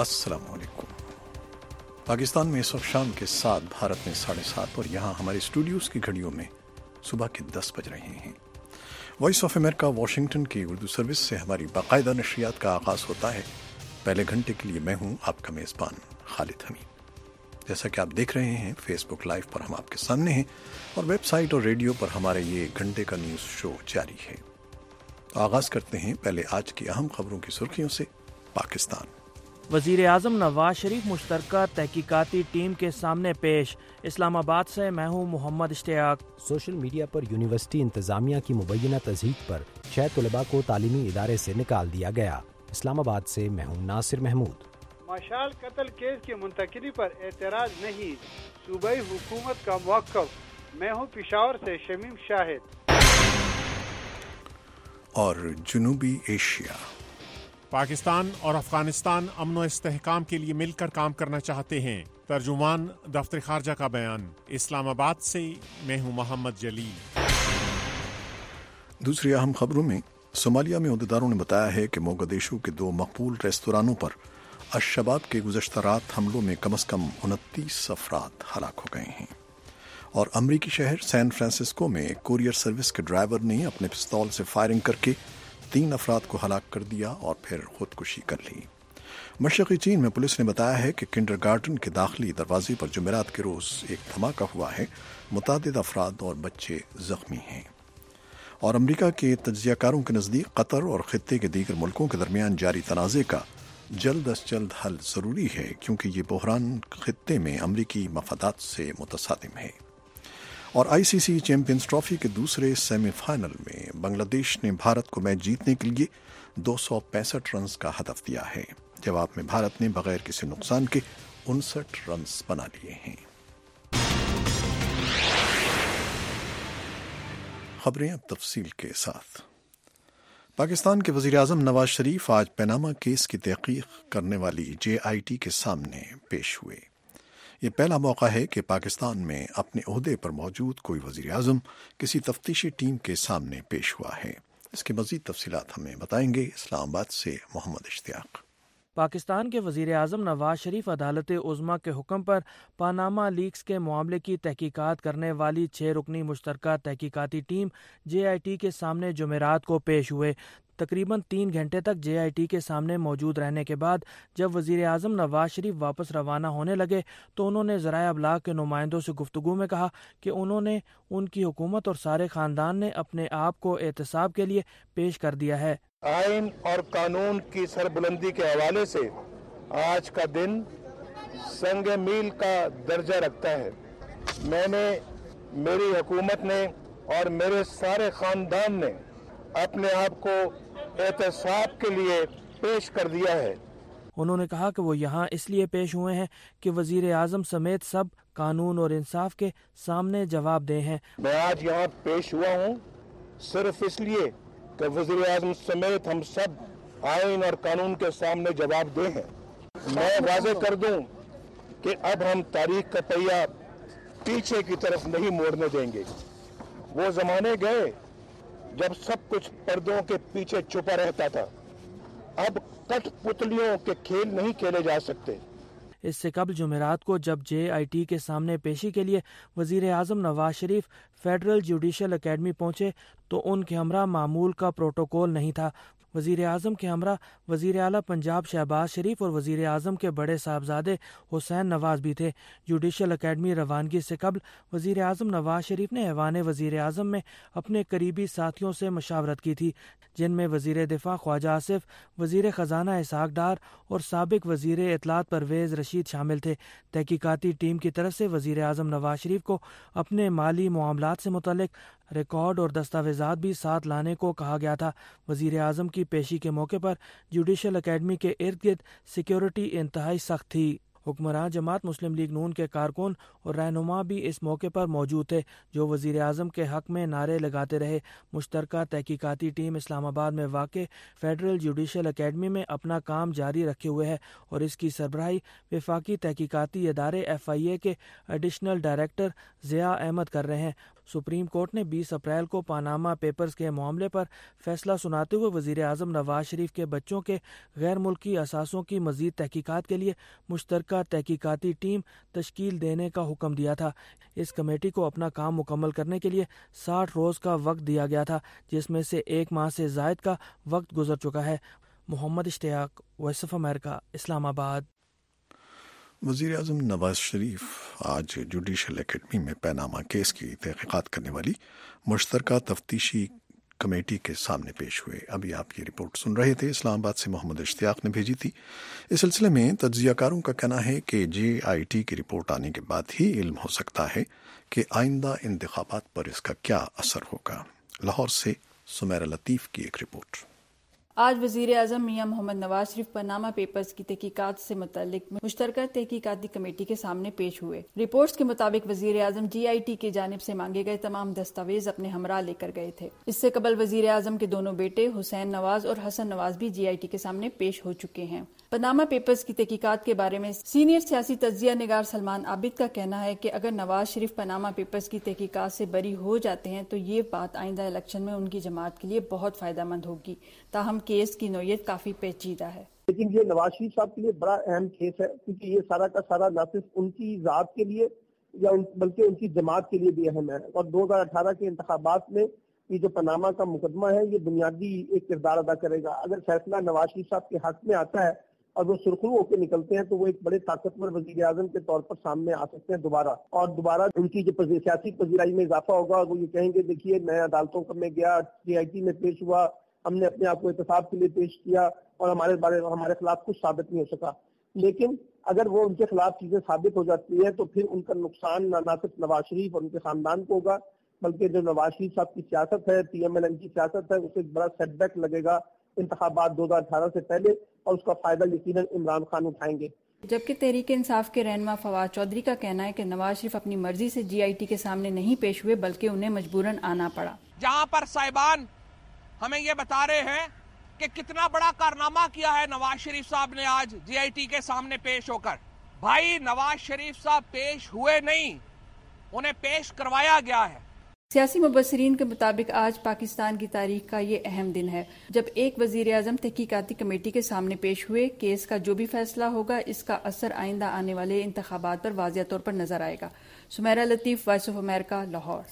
अस्सलाम वालेकुम। पाकिस्तान में इस वक्त शाम के 7, भारत में 7:30 और यहाँ हमारे स्टूडियोज़ की घड़ियों में सुबह के 10 बज रहे हैं। वॉइस ऑफ अमेरिका वाशिंगटन की उर्दू सर्विस से हमारी बाकायदा नशरियात का आगाज़ होता है। पहले घंटे के लिए मैं हूँ आपका मेज़बान खालिद हमीद। जैसा कि आप देख रहे हैं, फेसबुक लाइव पर हम आपके सामने हैं और वेबसाइट और रेडियो पर हमारे ये घंटे का न्यूज़ शो जारी है। आगाज़ करते हैं पहले आज की अहम खबरों की सुर्खियों से। पाकिस्तान वज़ीर आज़म नवाज शरीफ मुश्तरका तहकीकाती टीम के सामने पेश। इस्लामाबाद से मैं हूँ मोहम्मद इश्तियाक। सोशल मीडिया पर यूनिवर्सिटी इंतज़ामिया की मुबैना तज़हीक पर 6 तलबा को तालीमी इदारे से निकाल दिया गया। इस्लामाबाद से मैं हूँ नासिर महमूद। मशाल कत्ल केस की मुंतकिली पर एतराज़ नहीं, सूबाई हुकूमत का मौक़िफ़। मैं हूँ पेशावर से शमीम शाहिद। और जनूबी एशिया, पाकिस्तान और अफगानिस्तान अमन व इस्तेहकाम के लिए मिलकर काम करना चाहते हैं। तर्जुमान दफ्तर खारजा का बयान। इस्लामाबाद से मैं हूँ मोहम्मद जलील। दूसरी अहम खबरों में, सोमालिया में अहदेदारों ने बताया है कि मोगदेशु के 2 मकबूल रेस्तोरानों पर अश-शबाब के गुज़श्ता रात हमलों में कम से कम 29 अफराद हलाक हो गए हैं। और अमरीकी शहर सैन फ्रांसिस्को में कोरियर सर्विस के ड्राइवर ने अपने पिस्तौल से फायरिंग करके 3 अफराद को हलाक कर दिया और फिर खुदकुशी कर ली। मशरक़ी चीन में पुलिस ने बताया है कि किंडरगार्टन के दाखिली दरवाजे पर जुमेरात के रोज़ एक धमाका हुआ है। मुतादिद अफराद और बच्चे ज़ख्मी हैं। और अमरीका के तज्ज़ियाकारों के नज़दीक कतर और ख़ित्ते के दीगर मुल्कों के दरमियान जारी तनाज़े का जल्द अज जल्द हल ज़रूरी है, क्योंकि ये बहरान ख़ित्ते में अमरीकी मफादात से मुतसादिम है। और आईसीसी चैंपियंस ट्रॉफी के दूसरे सेमीफाइनल में बांग्लादेश ने भारत को मैच जीतने के लिए 265 रन का हदफ दिया है। जवाब में भारत ने बगैर किसी नुकसान के 59 रन बना लिए हैं। खबरें अब तफसील के साथ। पाकिस्तान के वज़ीर आज़म नवाज शरीफ आज पनामा केस की तहक़ीक़ करने वाली JIT के सामने पेश हुए। ये पहला मौका है कि पाकिस्तान में अपने ओहदे पर मौजूद कोई वज़ीर आज़म किसी तफ्तीशी टीम के सामने पेश हुआ है। इसकी मज़ीद तफसीलात हमें बताएंगे इस्लामाबाद से मोहम्मद इश्तियाक। पाकिस्तान के वज़ीर आज़म नवाज शरीफ अदालत उज़्मा के हुक्म पर पनामा लीक्स के मामले की तहकीकात करने वाली 6 रुकनी मुश्तरका तहकीकाती टीम JIT के सामने जुमेरात को पेश हुए। तकरीबन 3 घंटे तक JIT के सामने मौजूद रहने के बाद जब वज़ीर आज़म नवाज शरीफ वापस रवाना होने लगे तो उन्होंने ज़राए अबलाग के नुमाइंदों से गुफ्तगू में कहा कि उन्होंने, उनकी हुकूमत और सारे ख़ानदान ने अपने आप को एहतसाब के लिए पेश कर दिया है। आइन और कानून की सरबुलंदी के हवाले से आज का दिन संग मील का दर्जा रखता है। मैंने, मेरी हुकूमत ने और मेरे सारे ख़ानदान ने अपने आप को एहतसाब के लिए पेश कर दिया है। उन्होंने कहा कि वो यहाँ इसलिए पेश हुए हैं कि वज़ीर आज़म समेत सब कानून और इंसाफ के सामने जवाब दे हैं। मैं आज यहाँ पेश हुआ हूँ सिर्फ इसलिए कि वज़ीर आज़म समेत हम सब आइन और कानून के सामने जवाब दे हैं। मैं वाज़ेह कर दूँ कि अब हम तारीख का पहिया पीछे की तरफ नहीं मोड़ने देंगे। वो ज़माने गए जब सब कुछ पर्दों के पीछे छुपा रहता था। अब कठपुतलियों के खेल नहीं खेले जा सकते। इससे कबल जुमेरात को जब JIT के सामने पेशी के लिए वज़ीर आज़म Nawaz Sharif federal judicial academy पहुंचे तो उनके हमरा मामूल का प्रोटोकॉल नहीं था। वज़ीर आज़म के हमरा वज़ीर आला पंजाब शहबाज शरीफ और वज़ीर आज़म के बड़े साहबजादे हुसैन नवाज भी थे। जुडिशल अकेडमी रवानगी से कबल वज़ीर आज़म नवाज शरीफ ने ऐवान वज़ीर आज़म में अपने करीबी साथियों से मशावरत की थी, जिनमें वज़ीर दिफा ख्वाजा आसिफ, वज़ीर ख़जाना इसहाक डार और साबिक वज़ीर इत्तलात परवेज़ रशीद शामिल थे। तहकीकाती टीम की तरफ से वज़ीर आज़म नवाज शरीफ को अपने माली मामलात से मुतल्लिक रिकॉर्ड और दस्तावेज़ात भी साथ लाने को कहा गया था। वज़ीर आज़म की पेशी के मौके पर जुडिशल अकेडमी के इर्द गिर्द सिक्योरिटी इंतहाई सख्त थी। हुक्मरान जमात मुस्लिम लीग नून के कारकुन और रहनुमा भी इस मौके पर मौजूद थे, जो वज़ीर आज़म के हक में नारे लगाते रहे। मुश्तरका तहकीकाती टीम इस्लामाबाद में वाक़े फेडरल जुडिशल अकेडमी में अपना काम जारी रखे हुए है और इसकी सरबराही वफाकी तहकीकाती इदारे FIA के एडिशनल डायरेक्टर ज़िया अहमद कर रहे हैं। سپریم کورٹ نے 20 اپریل کو پاناما پیپرز کے معاملے پر فیصلہ سناتے ہوئے وزیر اعظم نواز شریف کے بچوں کے غیر ملکی اثاثوں کی مزید تحقیقات کے لیے مشترکہ تحقیقاتی ٹیم تشکیل دینے کا حکم دیا تھا۔ اس کمیٹی کو اپنا کام مکمل کرنے کے لیے 60 روز کا وقت دیا گیا تھا، جس میں سے 1 ماہ سے زائد کا وقت گزر چکا ہے۔ محمد اشتیاق، وائس آف امریکہ، اسلام آباد۔ وزیر اعظم نواز شریف آج جوڈیشل اکیڈمی میں پاناما کیس کی تحقیقات کرنے والی مشترکہ تفتیشی کمیٹی کے سامنے پیش ہوئے۔ ابھی آپ یہ رپورٹ سن رہے تھے، اسلام آباد سے محمد اشتیاق نے بھیجی تھی۔ اس سلسلے میں تجزیہ کاروں کا کہنا ہے کہ JIT کی رپورٹ آنے کے بعد ہی علم ہو سکتا ہے کہ آئندہ انتخابات پر اس کا کیا اثر ہوگا۔ لاہور سے سمیرہ لطیف کی ایک رپورٹ۔ آج وزیر اعظم میاں محمد نواز شریف پاناما پیپرز کی تحقیقات سے متعلق مشترکہ تحقیقاتی کمیٹی کے سامنے پیش ہوئے۔ رپورٹس کے مطابق وزیر اعظم JIT کی جانب سے مانگے گئے تمام دستاویز اپنے ہمراہ لے کر گئے تھے۔ اس سے قبل وزیر اعظم کے دونوں بیٹے حسین نواز اور حسن نواز بھی JIT کے سامنے پیش ہو چکے ہیں۔ پاناما پیپرز کی تحقیقات کے بارے میں سینئر سیاسی تجزیہ نگار سلمان عابد کا کہنا ہے کہ اگر نواز شریف پاناما پیپرز کی تحقیقات سے بری ہو جاتے ہیں تو یہ بات آئندہ الیکشن میں ان کی جماعت کے لیے بہت فائدہ مند ہوگی، تاہم کیس کی نوعیت کافی پیچیدہ ہے۔ لیکن یہ نواز شریف صاحب کے لیے بڑا اہم کیس ہے، کیونکہ یہ سارا کا سارا نہ صرف ان کی ذات کے لیے یا بلکہ ان کی جماعت کے لیے بھی اہم ہے، اور 2018 کے انتخابات میں یہ جو پاناما کا مقدمہ ہے یہ بنیادی ایک کردار ادا کرے گا۔ اگر فیصلہ نواز شریف صاحب کے حق میں آتا ہے اور وہ سرخرو ہو کے نکلتے ہیں تو وہ ایک بڑے طاقتور وزیر اعظم کے طور پر سامنے آ سکتے ہیں دوبارہ ان کی جو سیاسی پذیرائی میں اضافہ ہوگا، وہ یہ کہیں گے دیکھیے میں عدالتوں میں گیا، JIT میں پیش ہوا، ہم نے اپنے آپ کو احتساب کے لیے پیش کیا اور ہمارے خلاف کچھ ثابت نہیں ہو سکا۔ لیکن اگر وہ ان کے خلاف چیزیں ثابت ہو جاتی ہیں تو پھر ان کا نقصان نہ صرف نواز شریف اور ان کے خاندان کو ہوگا، بلکہ جو نواز شریف صاحب کی سیاست ہے، TMLN کی سیاست ہے، اسے ایک بڑا سیٹ بیک لگے گا انتخابات 2018 سے پہلے، اور اس کا فائدہ یقیناً عمران خان اٹھائیں گے۔ جبکہ تحریک انصاف کے رہنما فواد چودھری کا کہنا ہے کہ نواز شریف اپنی مرضی سے JIT کے سامنے نہیں پیش ہوئے بلکہ انہیں مجبوراً آنا پڑا۔ جہاں پر صاحبان ہمیں یہ بتا رہے ہیں کہ کتنا بڑا کارنامہ کیا ہے نواز شریف صاحب نے آج JIT کے سامنے پیش ہو کر۔ بھائی نواز شریف صاحب پیش ہوئے نہیں، انہیں پیش کروایا گیا ہے۔ سیاسی مبصرین کے مطابق آج پاکستان کی تاریخ کا یہ اہم دن ہے جب ایک وزیر اعظم تحقیقاتی کمیٹی کے سامنے پیش ہوئے۔ کیس کا جو بھی فیصلہ ہوگا اس کا اثر آئندہ آنے والے انتخابات پر واضح طور پر نظر آئے گا۔ Sameera Latif, voice of America, Lahore.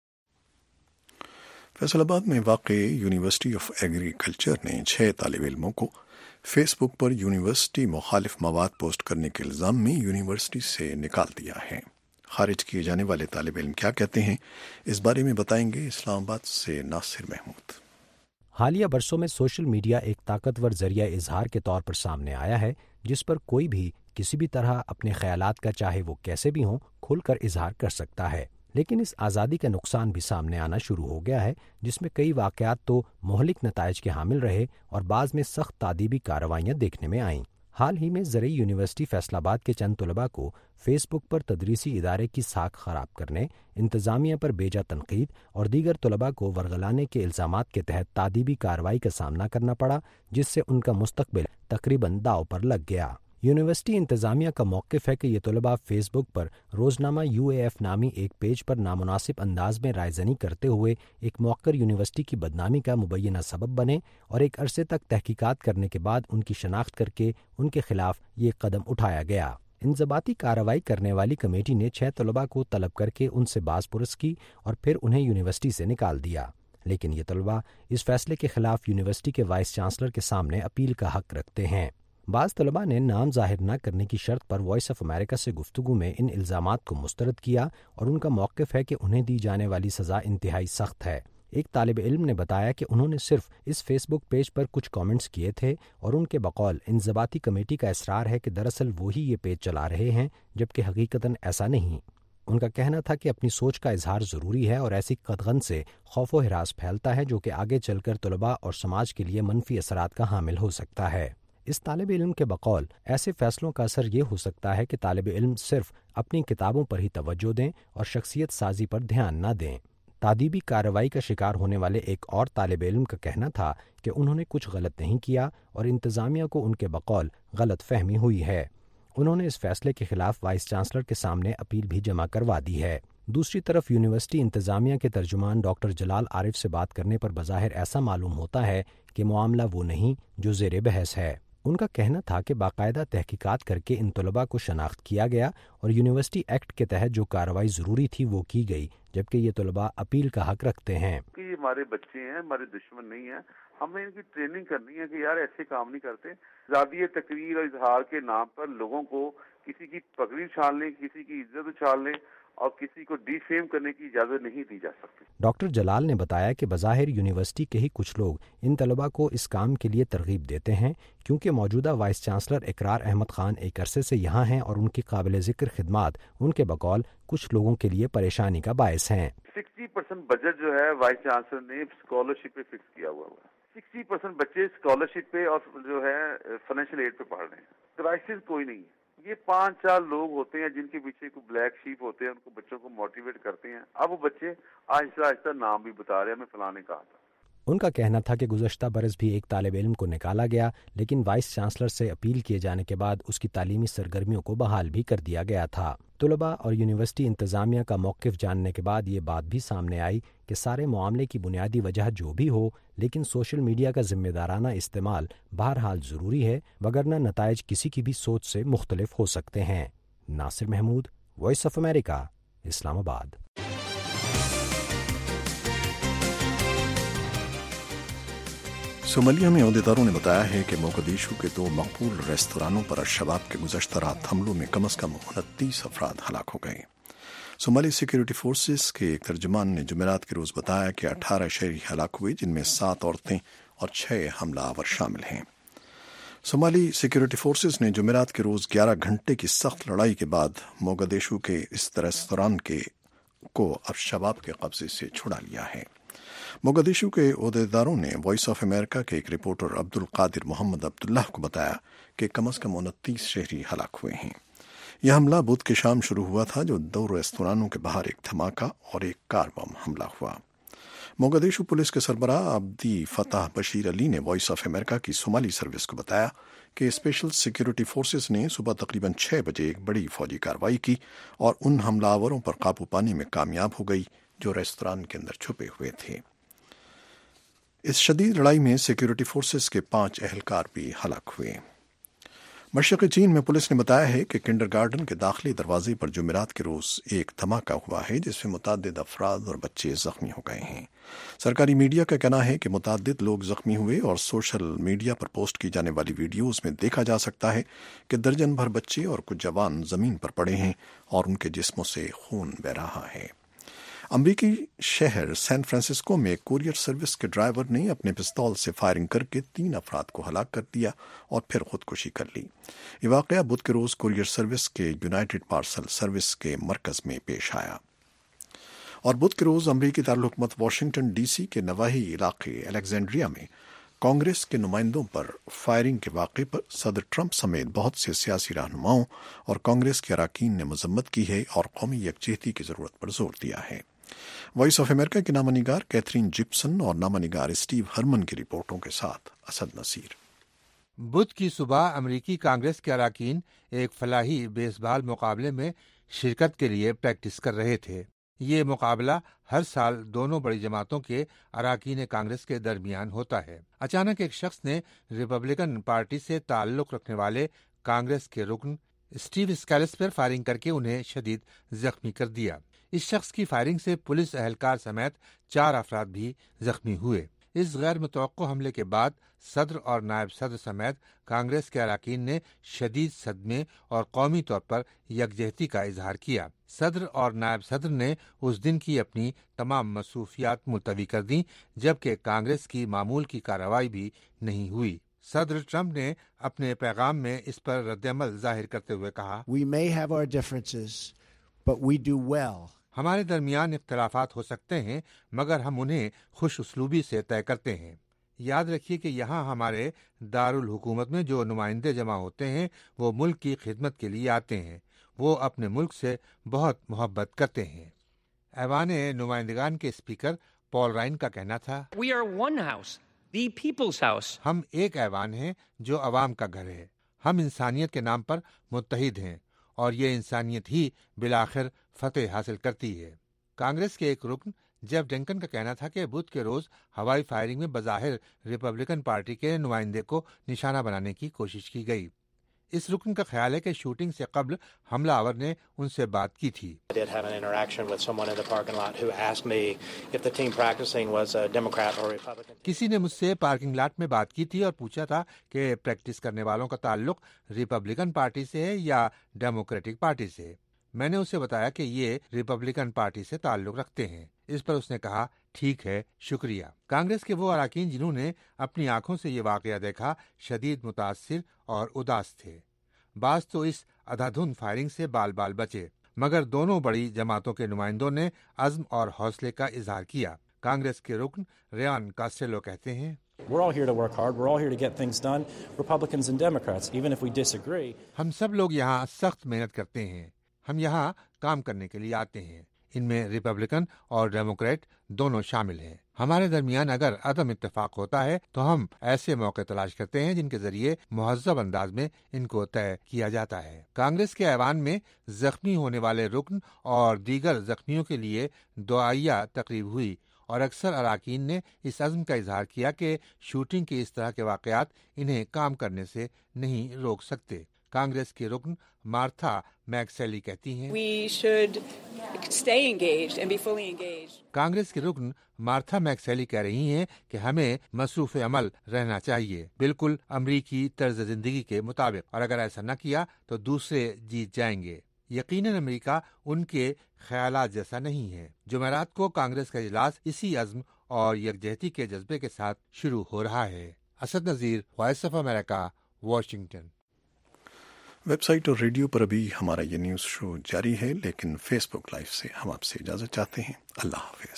Faisalabad میں واقع یونیورسٹی آف ایگریکلچر نے 6 طالب علموں کو فیس بک پر یونیورسٹی مخالف مواد پوسٹ کرنے کے الزام میں یونیورسٹی سے نکال دیا ہے۔ خارج کیے جانے والے طالب علم کیا کہتے ہیں، اس بارے میں بتائیں گے اسلام آباد سے ناصر محمود۔ حالیہ برسوں میں سوشل میڈیا ایک طاقتور ذریعہ اظہار کے طور پر سامنے آیا ہے، جس پر کوئی بھی کسی بھی طرح اپنے خیالات کا چاہے وہ کیسے بھی ہوں کھل کر اظہار کر سکتا ہے۔ لیکن اس آزادی کا نقصان بھی سامنے آنا شروع ہو گیا ہے، جس میں کئی واقعات تو مہلک نتائج کے حامل رہے اور بعض میں سخت تعدیبی کارروائیاں دیکھنے میں آئیں۔ حال ہی میں زرعی یونیورسٹی فیصل آباد کے چند طلباء کو فیس بک پر تدریسی ادارے کی ساکھ خراب کرنے، انتظامیہ پر بیجا تنقید اور دیگر طلباء کو ورغلانے کے الزامات کے تحت تعدیبی کارروائی کا سامنا کرنا پڑا، جس سے ان کا مستقبل تقریباً داؤ پر لگ گیا۔ یونیورسٹی انتظامیہ کا موقف ہے کہ یہ طلباء فیس بک پر روزنامہ UAF نامی ایک پیج پر نامناسب انداز میں رائے زنی کرتے ہوئے ایک موقر یونیورسٹی کی بدنامی کا مبینہ سبب بنے، اور ایک عرصے تک تحقیقات کرنے کے بعد ان کی شناخت کر کے ان کے خلاف یہ قدم اٹھایا گیا۔ انضباطی کارروائی کرنے والی کمیٹی نے 6 طلباء کو طلب کر کے ان سے باز پرس کی اور پھر انہیں یونیورسٹی سے نکال دیا، لیکن یہ طلباء اس فیصلے کے خلاف یونیورسٹی کے وائس چانسلر کے سامنے اپیل کا حق رکھتے ہیں۔ بعض طلباء نے نام ظاہر نہ کرنے کی شرط پر وائس آف امریکہ سے گفتگو میں ان الزامات کو مسترد کیا اور ان کا موقف ہے کہ انہیں دی جانے والی سزا انتہائی سخت ہے۔ ایک طالب علم نے بتایا کہ انہوں نے صرف اس فیس بک پیج پر کچھ کامنٹس کیے تھے اور ان کے بقول انضباطی کمیٹی کا اصرار ہے کہ دراصل وہی یہ پیج چلا رہے ہیں، جبکہ حقیقتاً ایسا نہیں۔ ان کا کہنا تھا کہ اپنی سوچ کا اظہار ضروری ہے اور ایسی قدغن سے خوف و ہراس پھیلتا ہے جو کہ آگے چل کر طلباء اور سماج کے لیے منفی اثرات کا حامل ہو سکتا ہے۔ اس طالب علم کے بقول ایسے فیصلوں کا اثر یہ ہو سکتا ہے کہ طالب علم صرف اپنی کتابوں پر ہی توجہ دیں اور شخصیت سازی پر دھیان نہ دیں۔ تعدیبی کارروائی کا شکار ہونے والے ایک اور طالب علم کا کہنا تھا کہ انہوں نے کچھ غلط نہیں کیا اور انتظامیہ کو ان کے بقول غلط فہمی ہوئی ہے۔ انہوں نے اس فیصلے کے خلاف وائس چانسلر کے سامنے اپیل بھی جمع کروا دی ہے۔ دوسری طرف یونیورسٹی انتظامیہ کے ترجمان ڈاکٹر جلال عارف سے بات کرنے پر بظاہر ایسا معلوم ہوتا ہے کہ معاملہ وہ نہیں جو زیر بحث ہے۔ ان کا کہنا تھا کہ باقاعدہ تحقیقات کر کے ان طلباء کو شناخت کیا گیا اور یونیورسٹی ایکٹ کے تحت جو کارروائی ضروری تھی وہ کی گئی، جبکہ یہ طلباء اپیل کا حق رکھتے ہیں۔ یہ ہمارے بچے ہیں، ہمارے دشمن نہیں ہیں، ہمیں ان کی ٹریننگ کرنی ہے کہ یار ایسے کام نہیں کرتے۔ آزادی تقریر اور اظہار کے نام پر لوگوں کو کسی کی پگڑی اچھال لیں، کسی کی عزت اچھال لیں اور کسی کو ڈی فیم کرنے کی اجازت نہیں دی جا سکتی۔ ڈاکٹر جلال نے بتایا کہ بظاہر یونیورسٹی کے ہی کچھ لوگ ان طلباء کو اس کام کے لیے ترغیب دیتے ہیں، کیونکہ موجودہ وائس چانسلر اقرار احمد خان ایک عرصے سے یہاں ہیں اور ان کی قابل ذکر خدمات ان کے بقول کچھ لوگوں کے لیے پریشانی کا باعث ہیں۔ 60% بجٹ جو ہے وائس چانسلر نے اسکالرشپ پہ فکس کیا ہوا ہے۔ 60% بچے اسکالرشپ پہ اور جو ہے فائنینشیل ایڈ پہ پڑھ رہے ہیں۔ کرائسس کوئی نہیں ہے، یہ 5-4 لوگ ہوتے ہیں جن کے پیچھے کوئی بلیک شیپ ہوتے ہیں، ان کو بچوں کو موٹیویٹ کرتے ہیں۔ اب وہ بچے آہستہ آہستہ نام بھی بتا رہے ہیں، ہمیں فلاں نے کہا تھا۔ ان کا کہنا تھا کہ گزشتہ برس بھی ایک طالب علم کو نکالا گیا، لیکن وائس چانسلر سے اپیل کیے جانے کے بعد اس کی تعلیمی سرگرمیوں کو بحال بھی کر دیا گیا تھا۔ طلباء اور یونیورسٹی انتظامیہ کا موقف جاننے کے بعد یہ بات بھی سامنے آئی کہ سارے معاملے کی بنیادی وجہ جو بھی ہو، لیکن سوشل میڈیا کا ذمہ دارانہ استعمال بہرحال ضروری ہے، وگرنہ نتائج کسی کی بھی سوچ سے مختلف ہو سکتے ہیں۔ Nasir Mahmood, voice of America, Islamabad. Somalia میں عہدیداروں نے بتایا ہے کہ موگدیشو کے 2 مقبول ریستورانوں پر الشباب کے گزشتہ رات حملوں میں کم از کم 29 افراد ہلاک ہو گئے۔ صومالی سیکیورٹی فورسز کے ایک ترجمان نے جمعرات کے روز بتایا کہ 18 شہری ہلاک ہوئے، جن میں 7 عورتیں اور 6 حملہ آور شامل ہیں۔ صومالی سیکیورٹی فورسز نے جمعرات کے روز 11 گھنٹے کی سخت لڑائی کے بعد موگدیشو کے اس ریستوران کو الشباب کے قبضے سے چھڑا لیا ہے۔ موگدیشو کے عہدیداروں نے وائس آف امریکہ کے ایک رپورٹر عبد القادر محمد عبداللہ کو بتایا کہ کم از کم 29 شہری ہلاک ہوئے ہیں۔ یہ حملہ بدھ کی شام شروع ہوا تھا، جو 2 ریستورانوں کے باہر ایک دھماکہ اور ایک کار بم حملہ ہوا۔ موگدیشو پولیس کے سربراہ عبدی فتح بشیر علی نے وائس آف امریکہ کی صومالی سروس کو بتایا کہ اسپیشل سیکیورٹی فورسز نے صبح تقریباً 6 بجے ایک بڑی فوجی کارروائی کی اور ان حملہ آوروں پر قابو پانے میں کامیاب ہو گئی جو ریستوران کے اندر چھپے ہوئے تھے۔ اس شدید لڑائی میں سیکیورٹی فورسز کے 5 اہلکار بھی ہلاک ہوئے۔ مشرقی چین میں پولیس نے بتایا ہے کہ کنڈر گارڈن کے داخلی دروازے پر جمعرات کے روز ایک دھماکہ ہوا ہے، جس میں متعدد افراد اور بچے زخمی ہو گئے ہیں۔ سرکاری میڈیا کا کہنا ہے کہ متعدد لوگ زخمی ہوئے اور سوشل میڈیا پر پوسٹ کی جانے والی ویڈیوز میں دیکھا جا سکتا ہے کہ درجن بھر بچے اور کچھ جوان زمین پر پڑے ہیں اور ان کے جسموں سے خون بہہ رہا ہے۔ امریکی شہر سین فرانسسکو میں کوریئر سروس کے ڈرائیور نے اپنے پستول سے فائرنگ کر کے 3 افراد کو ہلاک کر دیا اور پھر خودکشی کر لی۔ یہ واقعہ بدھ کے روز کوریئر سروس کے یونائٹڈ پارسل سروس کے مرکز میں پیش آیا۔ اور بدھ کے روز امریکی دارالحکومت واشنگٹن ڈی سی کے نواحی علاقے الیگزینڈریا میں کانگریس کے نمائندوں پر فائرنگ کے واقعے پر صدر ٹرمپ سمیت بہت سے سیاسی رہنماؤں اور کانگریس کے اراکین نے مذمت کی ہے اور قومی یکجہتی کی ضرورت پر زور دیا ہے۔ وائس آف امریکہ کی نامہ نگار کیتھرین جپسن اور نامہ نگار اسٹیو ہرمن کی رپورٹوں کے ساتھ اسد نصیر۔ بدھ کی صبح امریکی کانگریس کے اراکین ایک فلاحی بیس بال مقابلے میں شرکت کے لیے پریکٹس کر رہے تھے۔ یہ مقابلہ ہر سال دونوں بڑی جماعتوں کے اراکین کانگریس کے درمیان ہوتا ہے۔ اچانک ایک شخص نے ریپبلکن پارٹی سے تعلق رکھنے والے کانگریس کے رکن اسٹیو اسکیلس پر فائرنگ کر کے انہیں شدید زخمی کر دیا۔ اس شخص کی فائرنگ سے پولیس اہلکار سمیت 4 افراد بھی زخمی ہوئے۔ اس غیر متوقع حملے کے بعد صدر اور نائب صدر سمیت کانگریس کے اراکین نے شدید صدمے اور قومی طور پر یکجہتی کا اظہار کیا۔ صدر اور نائب صدر نے اس دن کی اپنی تمام مصروفیات ملتوی کر دیں، جبکہ کانگریس کی معمول کی کارروائی بھی نہیں ہوئی۔ صدر ٹرمپ نے اپنے پیغام میں اس پر رد عمل ظاہر کرتے ہوئے کہا، We may have our differences, but we do well. ہمارے درمیان اختلافات ہو سکتے ہیں، مگر ہم انہیں خوش اسلوبی سے طے کرتے ہیں۔ یاد رکھیے کہ یہاں ہمارے دارالحکومت میں جو نمائندے جمع ہوتے ہیں وہ ملک کی خدمت کے لیے آتے ہیں، وہ اپنے ملک سے بہت محبت کرتے ہیں۔ ایوان نمائندگان کے اسپیکر پال رائن کا کہنا تھا، We are one house, the people's house. ہم ایک ایوان ہیں جو عوام کا گھر ہے۔ ہم انسانیت کے نام پر متحد ہیں اور یہ انسانیت ہی بالآخر فتح حاصل کرتی ہے۔ کانگریس کے ایک رکن جیف ڈنکن کا کہنا تھا کہ بدھ کے روز ہوائی فائرنگ میں بظاہر ریپبلکن پارٹی کے نمائندے کو نشانہ بنانے کی کوشش کی گئی۔ اس رکن کا خیال ہے کہ شوٹنگ سے قبل حملہ آور نے ان سے بات کی تھی۔ کسی نے مجھ سے پارکنگ لاٹ میں بات کی تھی اور پوچھا تھا کہ پریکٹس کرنے والوں کا تعلق ریپبلکن پارٹی سے ہے یا ڈیموکریٹک پارٹی سے۔ میں نے اسے بتایا کہ یہ ریپبلکن پارٹی سے تعلق رکھتے ہیں۔ اس پر اس نے کہا ٹھیک ہے، شکریہ۔ کانگریس کے وہ اراکین جنہوں نے اپنی آنکھوں سے یہ واقعہ دیکھا شدید متاثر اور اداس تھے۔ بعض تو اس ادھادھن فائرنگ سے بال بال بچے، مگر دونوں بڑی جماعتوں کے نمائندوں نے عزم اور حوصلے کا اظہار کیا۔ کانگریس کے رکن ریان کاسٹیلو کہتے ہیں، We're all here to work hard. We're all here to get things done, Republicans and Democrats, even if we disagree. ہم سب لوگ یہاں سخت محنت کرتے ہیں، ہم یہاں کام کرنے کے لیے آتے ہیں، ان میں ریپبلکن اور ڈیموکریٹ دونوں شامل ہیں۔ ہمارے درمیان اگر عدم اتفاق ہوتا ہے تو ہم ایسے موقع تلاش کرتے ہیں جن کے ذریعے مہذب انداز میں ان کو طے کیا جاتا ہے۔ کانگریس کے ایوان میں زخمی ہونے والے رکن اور دیگر زخمیوں کے لیے دعائیہ تقریب ہوئی اور اکثر اراکین نے اس عزم کا اظہار کیا کہ شوٹنگ کے اس طرح کے واقعات انہیں کام کرنے سے نہیں روک سکتے۔ کانگریس کے رکن مارتھا میکسیلی کہتی ہیں، We should stay engaged and be fully engaged. Congress کے رکن مارتھا میکسیلی کہہ رہی ہیں کہ ہمیں مصروف عمل رہنا چاہیے، بالکل امریکی طرز زندگی کے مطابق، اور اگر ایسا نہ کیا تو دوسرے جیت جائیں گے۔ یقیناً امریکہ ان کے خیالات جیسا نہیں ہے۔ جمعرات کو کانگریس کا اجلاس اسی عزم اور یکجہتی کے جذبے کے ساتھ شروع ہو رہا ہے۔ Asad Nazir, voice of America, Washington. Website اور ریڈیو پر ابھی ہمارا یہ نیوز شو جاری ہے، لیکن فیس بک لائیو سے ہم آپ سے اجازت چاہتے ہیں۔ اللہ حافظ۔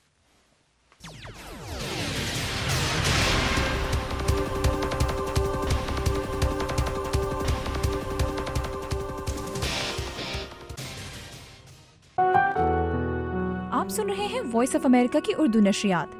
آپ سن رہے ہیں وائس آف امریکہ کی اردو نشریات۔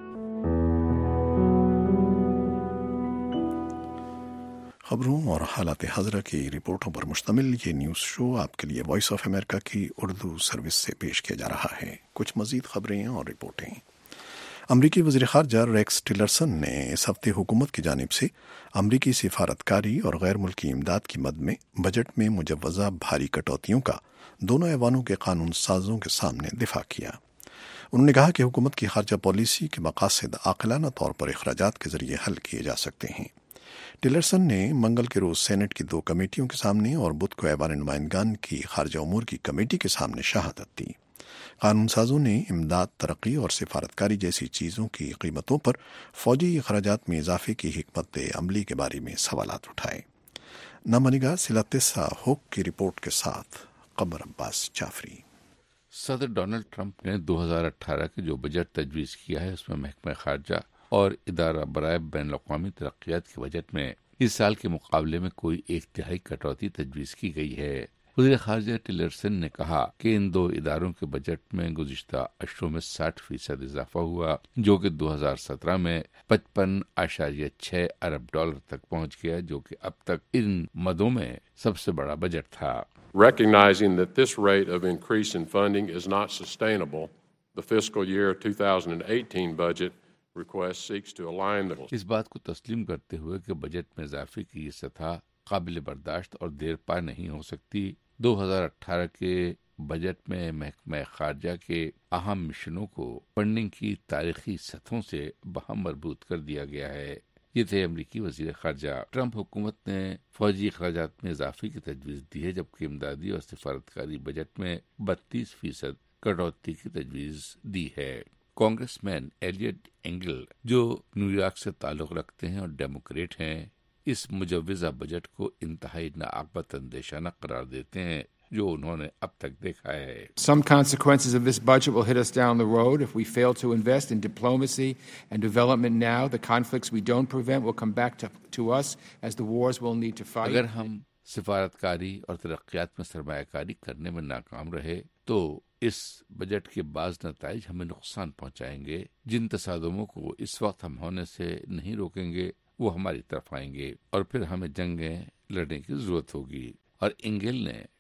خبروں اور حالات حاضرہ کی رپورٹوں پر مشتمل یہ نیوز شو آپ کے لیے وائس آف امریکہ کی اردو سروس سے پیش کیا جا رہا ہے۔ کچھ مزید خبریں اور رپورٹیں۔ امریکی وزیر خارجہ ریکس ٹلرسن نے اس ہفتے حکومت کی جانب سے امریکی سفارتکاری اور غیر ملکی امداد کی مد میں بجٹ میں مجوزہ بھاری کٹوتیوں کا دونوں ایوانوں کے قانون سازوں کے سامنے دفاع کیا۔ انہوں نے کہا کہ حکومت کی خارجہ پالیسی کے مقاصد عاقلانہ طور پر اخراجات کے ذریعے حل کیے جا سکتے ہیں۔ ٹلرسن نے منگل کے روز سینٹ کی 2 کمیٹیوں کے سامنے اور بدھ کو ایوان نمائندگان کی خارجہ امور کی کمیٹی کے سامنے شہادت دی۔ قانون سازوں نے امداد، ترقی اور سفارتکاری جیسی چیزوں کی قیمتوں پر فوجی اخراجات میں اضافے کی حکمت عملی کے بارے میں سوالات اٹھائے۔ نامنگا سلاتیسا ہوک کی رپورٹ کے ساتھ قمر عباس جعفری۔ صدر ڈونلڈ ٹرمپ نے 2018 کے جو بجٹ تجویز کیا ہے اس میں محکمہ خارجہ اور ادارہ برائے بین الاقوامی ترقیات کے بجٹ میں اس سال کے مقابلے میں کوئی 1/3 کٹوتی تجویز کی گئی ہے۔ وزیر خارجہ ٹلرسن نے کہا کہ ان 2 اداروں کے بجٹ میں گزشتہ اشروں میں 60% اضافہ ہوا، جو کہ 2017 میں $55.6 ارب تک پہنچ گیا، جو کہ اب تک ان مدوں میں سب سے بڑا بجٹ تھا۔ Recognizing that this rate of increase in funding is not sustainable, the fiscal year 2018 budget request seeks to align the... اس بات کو تسلیم کرتے ہوئے کہ بجٹ میں اضافے کی یہ سطح قابل برداشت اور دیر پا نہیں ہو سکتی، 2018 کے بجٹ میں محکمہ خارجہ کے اہم مشنوں کو فنڈنگ کی تاریخی سطحوں سے باہم مربوط کر دیا گیا ہے۔ یہ تھے امریکی وزیر خارجہ۔ ٹرمپ حکومت نے فوجی اخراجات میں اضافے کی تجویز دی ہے، جبکہ امدادی اور سفارتکاری بجٹ میں 32% کٹوتی کی تجویز دی ہے۔ کانگریس مین ایلیٹ انگل، جو نیو یارک سے تعلق رکھتے ہیں اور ڈیموکریٹ ہیں، اس مجوزہ بجٹ کو انتہائی ناعاقبت اندیشانہ قرار دیتے ہیں جو انہوں نے اب تک دیکھا ہے۔ Some consequences of this budget will hit us down the road if we fail to invest in diplomacy and development now. The conflicts we don't prevent will come back to us as the wars we'll need to fight. اگر ہم سفارتکاری اور ترقیات میں سرمایہ کاری کرنے میں ناکام رہے تو اس بجٹ کے بعض نتائج ہمیں نقصان پہنچائیں گے۔ جن تصادموں کو اس وقت ہم ہونے سے نہیں روکیں گے وہ ہماری طرف آئیں گے اور پھر ہمیں جنگیں لڑنے کی ضرورت ہوگی۔ اور انگل نے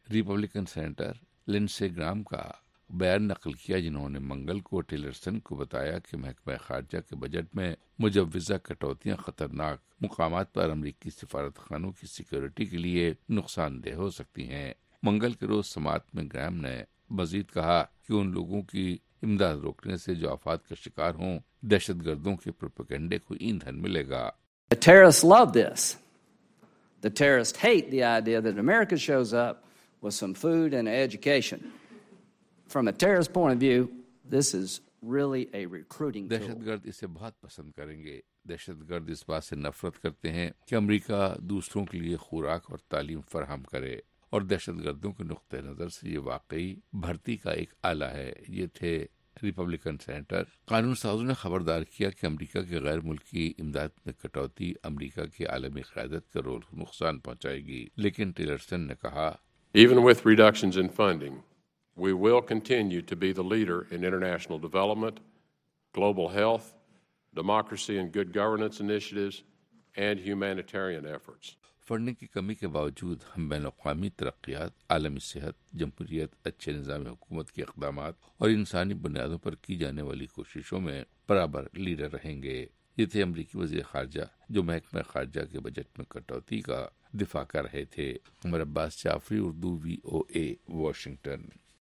रिपब्लिकन सेनेटर लिंडसे ग्राम का बयान नकल किया, जिन्होंने मंगल को टिलरसन को बताया कि महकमा खारजा के बजट में मुजव्वजा कटौतियां खतरनाक मुकामात पर अमरीकी सिफारत खानों की सिक्योरिटी के लिए नुकसानदेह हो सकती हैं। मंगल के रोज समात में ग्राम ने मजीद कहा कि उन लोगों की इमदाद रोकने से जो आफात का शिकार हों, दहशतगर्दों के प्रोपेगेंडे को ईंधन मिलेगा। The terrorists love this. The terrorists hate the idea that America shows up with some food and education. From a terrorist point of view, this is really a recruiting tool. दहशतगर्द इसे बहुत पसंद करेंगे। दहशतगर्द इस बात से नफरत करते हैं कि अमेरिका दूसरों के लिए खुराक और तालीम फराहम करे, और दहशतगर्दों के नुक्ते नजर से ये वाकई भर्ती का एक आला है। ये थे रिपब्लिकन सेनेटर। कानून साजों ने खबरदार किया कि अमेरिका के गैर मुल्की इमदाद में कटौती अमेरिका की आलमी क़यादत के रोल को नुकसान पहुंचाएगी, लेकिन टिलरसन ने कहा, Even with reductions in funding, we will continue to be the leader in international development, global health, democracy and good governance initiatives, and humanitarian efforts. Funding की कमी के बावजूद हम बैनुल-अक़वामी तरक्यात, आलमी सेहत, जमहूरियत, अच्छे निज़ाम हुकूमत के इक़दामात और इंसानी बुनियादों पर की जाने वाली कोशिशों में बराबर लीडर रहेंगे। ये थे अमरीकी वज़ीर ख़ारजा जो महकमा ख़ारजा के बजट में कटौती का दिफा कर रहे थे। Umar Abbas Jafri, Urdu VOA, Washington.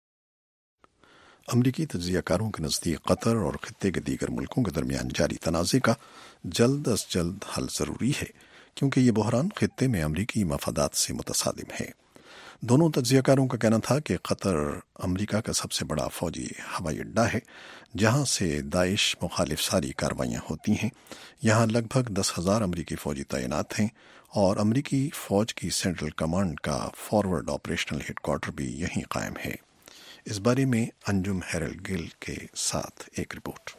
अमरीकी तज्ज़ियाकारों के नज़दीक कतर और खित्ते के दीगर मुल्कों के दरमियान जारी तनाज़े का जल्द अज जल्द हल ज़रूरी है, क्योंकि ये बहरान खित्ते में अमरीकी मफादात से मुतसादिम है। दोनों तज्ज़ियाकारों का कहना था कि कतर अमरीका का सबसे बड़ा फौजी हवाई अड्डा है, जहां से दाइश मुखालिफ सारी कार्रवाइयाँ होती हैं। यहाँ लगभग 10,000 अमरीकी फ़ौजी तैनात हैं और अमरीकी फ़ौज की सेंट्रल कमांड का फॉरवर्ड ऑपरेशनल हेडक्वार्टर भी यहीं कायम है। इस बारे में अंजुम हेरल्ड गिल के साथ एक रिपोर्ट।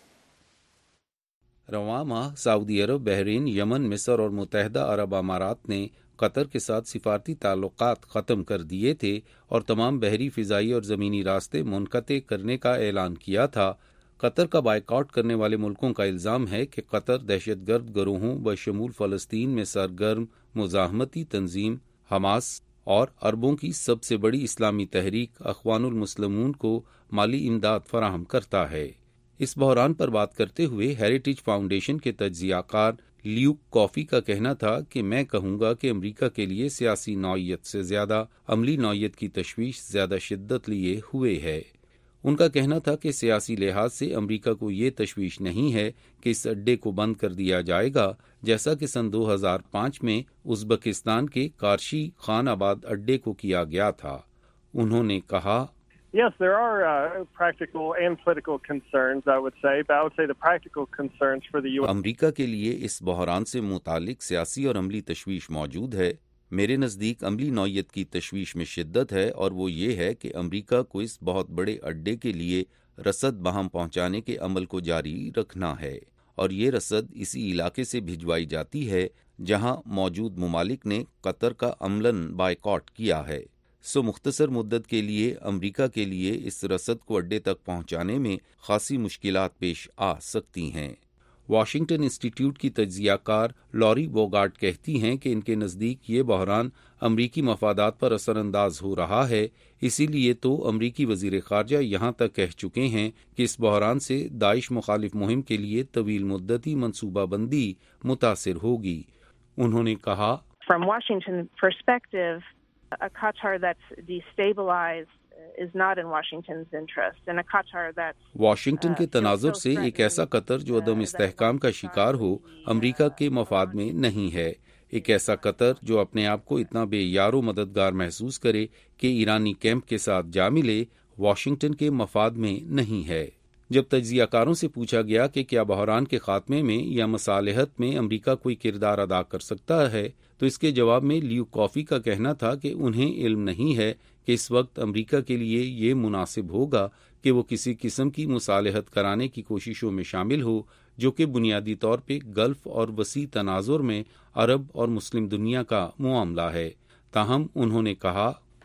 रवां माह सऊदी अरब, बहरीन, यमन, मिस्र और मुत्तहिदा अरब अमारात ने कतर के साथ सिफारती ताल्लुकात ख़त्म कर दिए थे और तमाम बहरी, फ़िज़ाई और ज़मीनी रास्ते मुनक़ते करने का ऐलान किया था। कतर का बायकॉट करने वाले मुल्कों का इल्ज़ाम है कि कतर दहशतगर्द गिरोहों बशमूल फ़लस्तीन में सरगर्म मुज़ाहमती तंजीम हमास और अरबों की सबसे बड़ी इस्लामी तहरीक अख़वानुल मुस्लिमून को माली इमदाद फराहम करता है। इस बहरान पर बात करते हुए हेरिटेज फाउंडेशन के तज्ज़ियाकार ल्यूक कॉफ़ी का कहना था कि मैं कहूँगा कि अमरीका के लिए सियासी नौइयत से ज़्यादा अमली नौइयत की तशवीश ज़्यादा शिद्दत लिए हुए है। उनका कहना था कि सियासी लिहाज से अमरीका को ये तशवीश नहीं है कि इस अड्डे को बंद कर दिया जाएगा, जैसा कि सन 2005 में उज़्बेकिस्तान के कारशी खान आबाद अड्डे को किया गया था। उन्होंने कहा, Yes, there are practical and political concerns, I would say, but I would say the practical concerns for the U.S. अमरीका के लिए इस बहरान से मुतालिक सियासी और अमली तशवीश मौजूद है। मेरे नज़दीक अमली नौइयत की तशवीश में शिद्दत है, और वो ये है कि अमरीका को इस बहुत बड़े अड्डे के लिए रसद बहम पहुँचाने के अमल को जारी रखना है, और ये रसद इसी इलाके से भिजवाई जाती है जहाँ मौजूद मुमालिक ने कतर का अमलन बायकॉट किया है। सो मुख्तसर मुद्दत के लिए अमरीका के लिए इस रसद को अड्डे तक पहुंचाने में खासी मुश्किलात पेश आ सकती हैं। वाशिंगटन इंस्टीट्यूट की तज्ज़ियाकार लॉरी बोगार्ट कहती हैं कि इनके नज़दीक ये बहरान अमरीकी मफादात पर असरअंदाज हो रहा है, इसीलिए तो अमरीकी वज़ीर ख़ारजा यहाँ तक कह चुके हैं कि इस बहरान से दाइश मुखालिफ मुहिम के लिए तवील मुद्दती मनसूबाबंदी मुतासिर होगी। उन्होंने कहा, From Washington perspective, a Qatar that's destabilized is not in Washington's interest, and a Qatar that's Washington के तनाजुर से एक ऐसा कतर जो अदम इस्तेहकाम का शिकार हो अमरीका के मफाद में नहीं है। एक ऐसा कतर जो अपने आप को इतना बेयारो मददगार महसूस करे कि ईरानी कैंप के साथ जा मिले, वाशिंगटन के मफाद में नहीं है। जब तज्ज़ियाकारों से पूछा गया कि क्या बहरान के खात्मे में या मसालहत में अमरीका कोई किरदार अदा कर सकता है, तो इसके जवाब में ल्यूक कॉफ़ी का कहना था कि उन्हें इल्म नहीं है कि इस वक्त अमरीका के लिए ये मुनासिब होगा कि वो किसी किस्म की मुसालहत कराने की कोशिशों में शामिल हो, जो कि बुनियादी तौर पे गल्फ और वसी तनाजुर में अरब और मुस्लिम दुनिया का मामला है। ताहम उन्होंने कहा,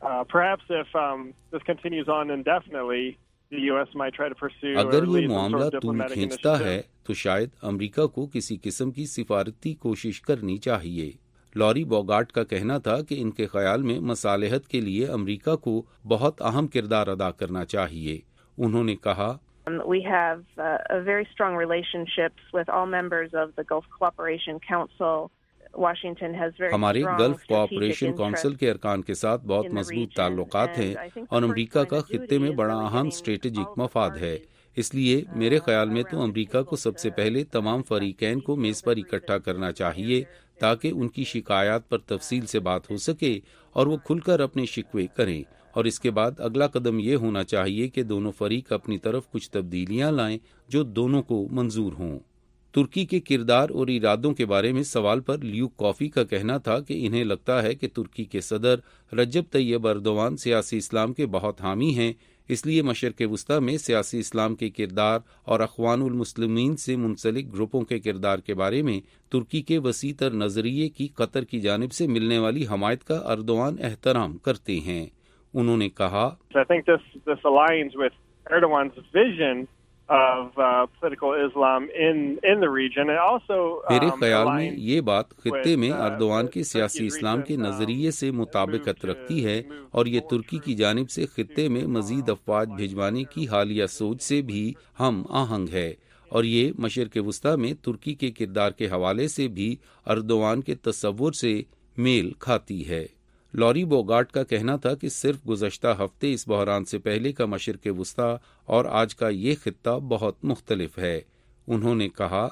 अगर ये मामला तूल खींचता है तो शायद अमरीका को किसी किस्म की सिफारती कोशिश करनी चाहिए। لوری بوگارٹ کا کہنا تھا کہ ان کے خیال میں مصالحت کے لیے امریکہ کو بہت اہم کردار ادا کرنا چاہیے. انہوں نے کہا We have very strong relationships with all members of the Gulf Cooperation Council. Washington has very ہمارے strong Gulf strategic cooperation interest council کے ارکان کے ساتھ بہت مضبوط تعلقات ہیں اور امریکہ کا خطے میں بڑا اہم اسٹریٹجک مفاد ہے. اس لیے میرے خیال میں تو امریکہ کو سب سے پہلے تمام فریقین کو میز پر اکٹھا کرنا چاہیے تاکہ ان کی شکایات پر تفصیل سے بات ہو سکے اور وہ کھل کر اپنے شکوے کریں، اور اس کے بعد اگلا قدم یہ ہونا چاہیے کہ دونوں فریق اپنی طرف کچھ تبدیلیاں لائیں جو دونوں کو منظور ہوں. ترکی کے کردار اور ارادوں کے بارے میں سوال پر لیوک کافی کا کہنا تھا کہ انہیں لگتا ہے کہ ترکی کے صدر رجب طیب ایردوان سیاسی اسلام کے بہت حامی ہیں، اس لیے مشرق وسطیٰ میں سیاسی اسلام کے کردار اور اخوان المسلمین سے منسلک گروپوں کے کردار کے بارے میں ترکی کے وسیع تر نظریے کی قطر کی جانب سے ملنے والی حمایت کا ایردوان احترام کرتے ہیں. انہوں نے کہا I think this aligns with Erdogan's vision of political Islam in the region. And also میرے خیال میں یہ بات خطے میں ایردوان کے سیاسی اسلام کے نظریے سے مطابقت رکھتی ہے اور یہ ترکی کی جانب سے خطے میں مزید افواج بھیجوانے کی حالیہ سوچ سے بھی ہم آہنگ ہے، اور یہ مشرق وسطیٰ میں ترکی کے کردار کے حوالے سے بھی ایردوان کے تصور سے میل کھاتی ہے. لوری بوگارٹ کا کہنا تھا کہ صرف گزشتہ ہفتے اس بحران سے پہلے کا مشرق وسطیٰ اور آج کا یہ خطہ بہت مختلف ہے. انہوں نے کہا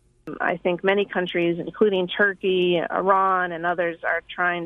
I think many countries, including Turkey, Iran and others, are trying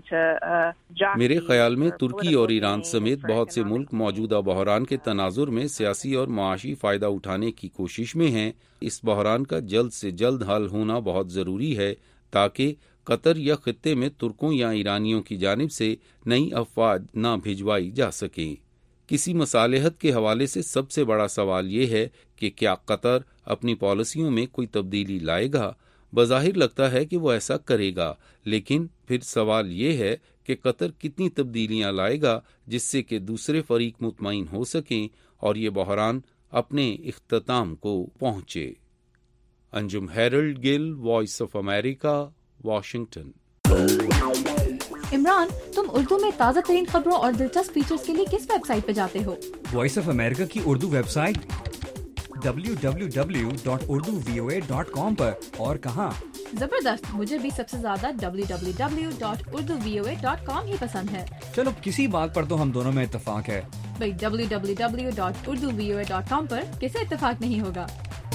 to میرے خیال میں ترکی اور ایران سمیت بہت سے ملک موجودہ بحران کے تناظر میں سیاسی اور معاشی فائدہ اٹھانے کی کوشش میں ہیں. اس بحران کا جلد سے جلد حل ہونا بہت ضروری ہے تاکہ قطر یا خطے میں ترکوں یا ایرانیوں کی جانب سے نئی افواج نہ بھجوائی جا سکیں. کسی مصالحت کے حوالے سے سب سے بڑا سوال یہ ہے کہ کیا قطر اپنی پالیسیوں میں کوئی تبدیلی لائے گا؟ بظاہر لگتا ہے کہ وہ ایسا کرے گا، لیکن پھر سوال یہ ہے کہ قطر کتنی تبدیلیاں لائے گا جس سے کہ دوسرے فریق مطمئن ہو سکیں اور یہ بحران اپنے اختتام کو پہنچے. Anjum Harold Gill, voice of America, Washington. Imran, تم اردو میں تازہ ترین خبروں اور دلچسپ فیچرز کے لیے کس ویب سائٹ پہ جاتے ہو؟ وائس آف امریکہ کی اردو ویب سائٹ www.urduvoa.com پر. اور کہاں؟ زبردست، مجھے بھی سب سے زیادہ www.urduvoa.com ہی پسند ہے. چلو کسی بات پر تو ہم دونوں میں اتفاق ہے. بھئی www.urduvoa.com پر کسے اتفاق نہیں ہوگا؟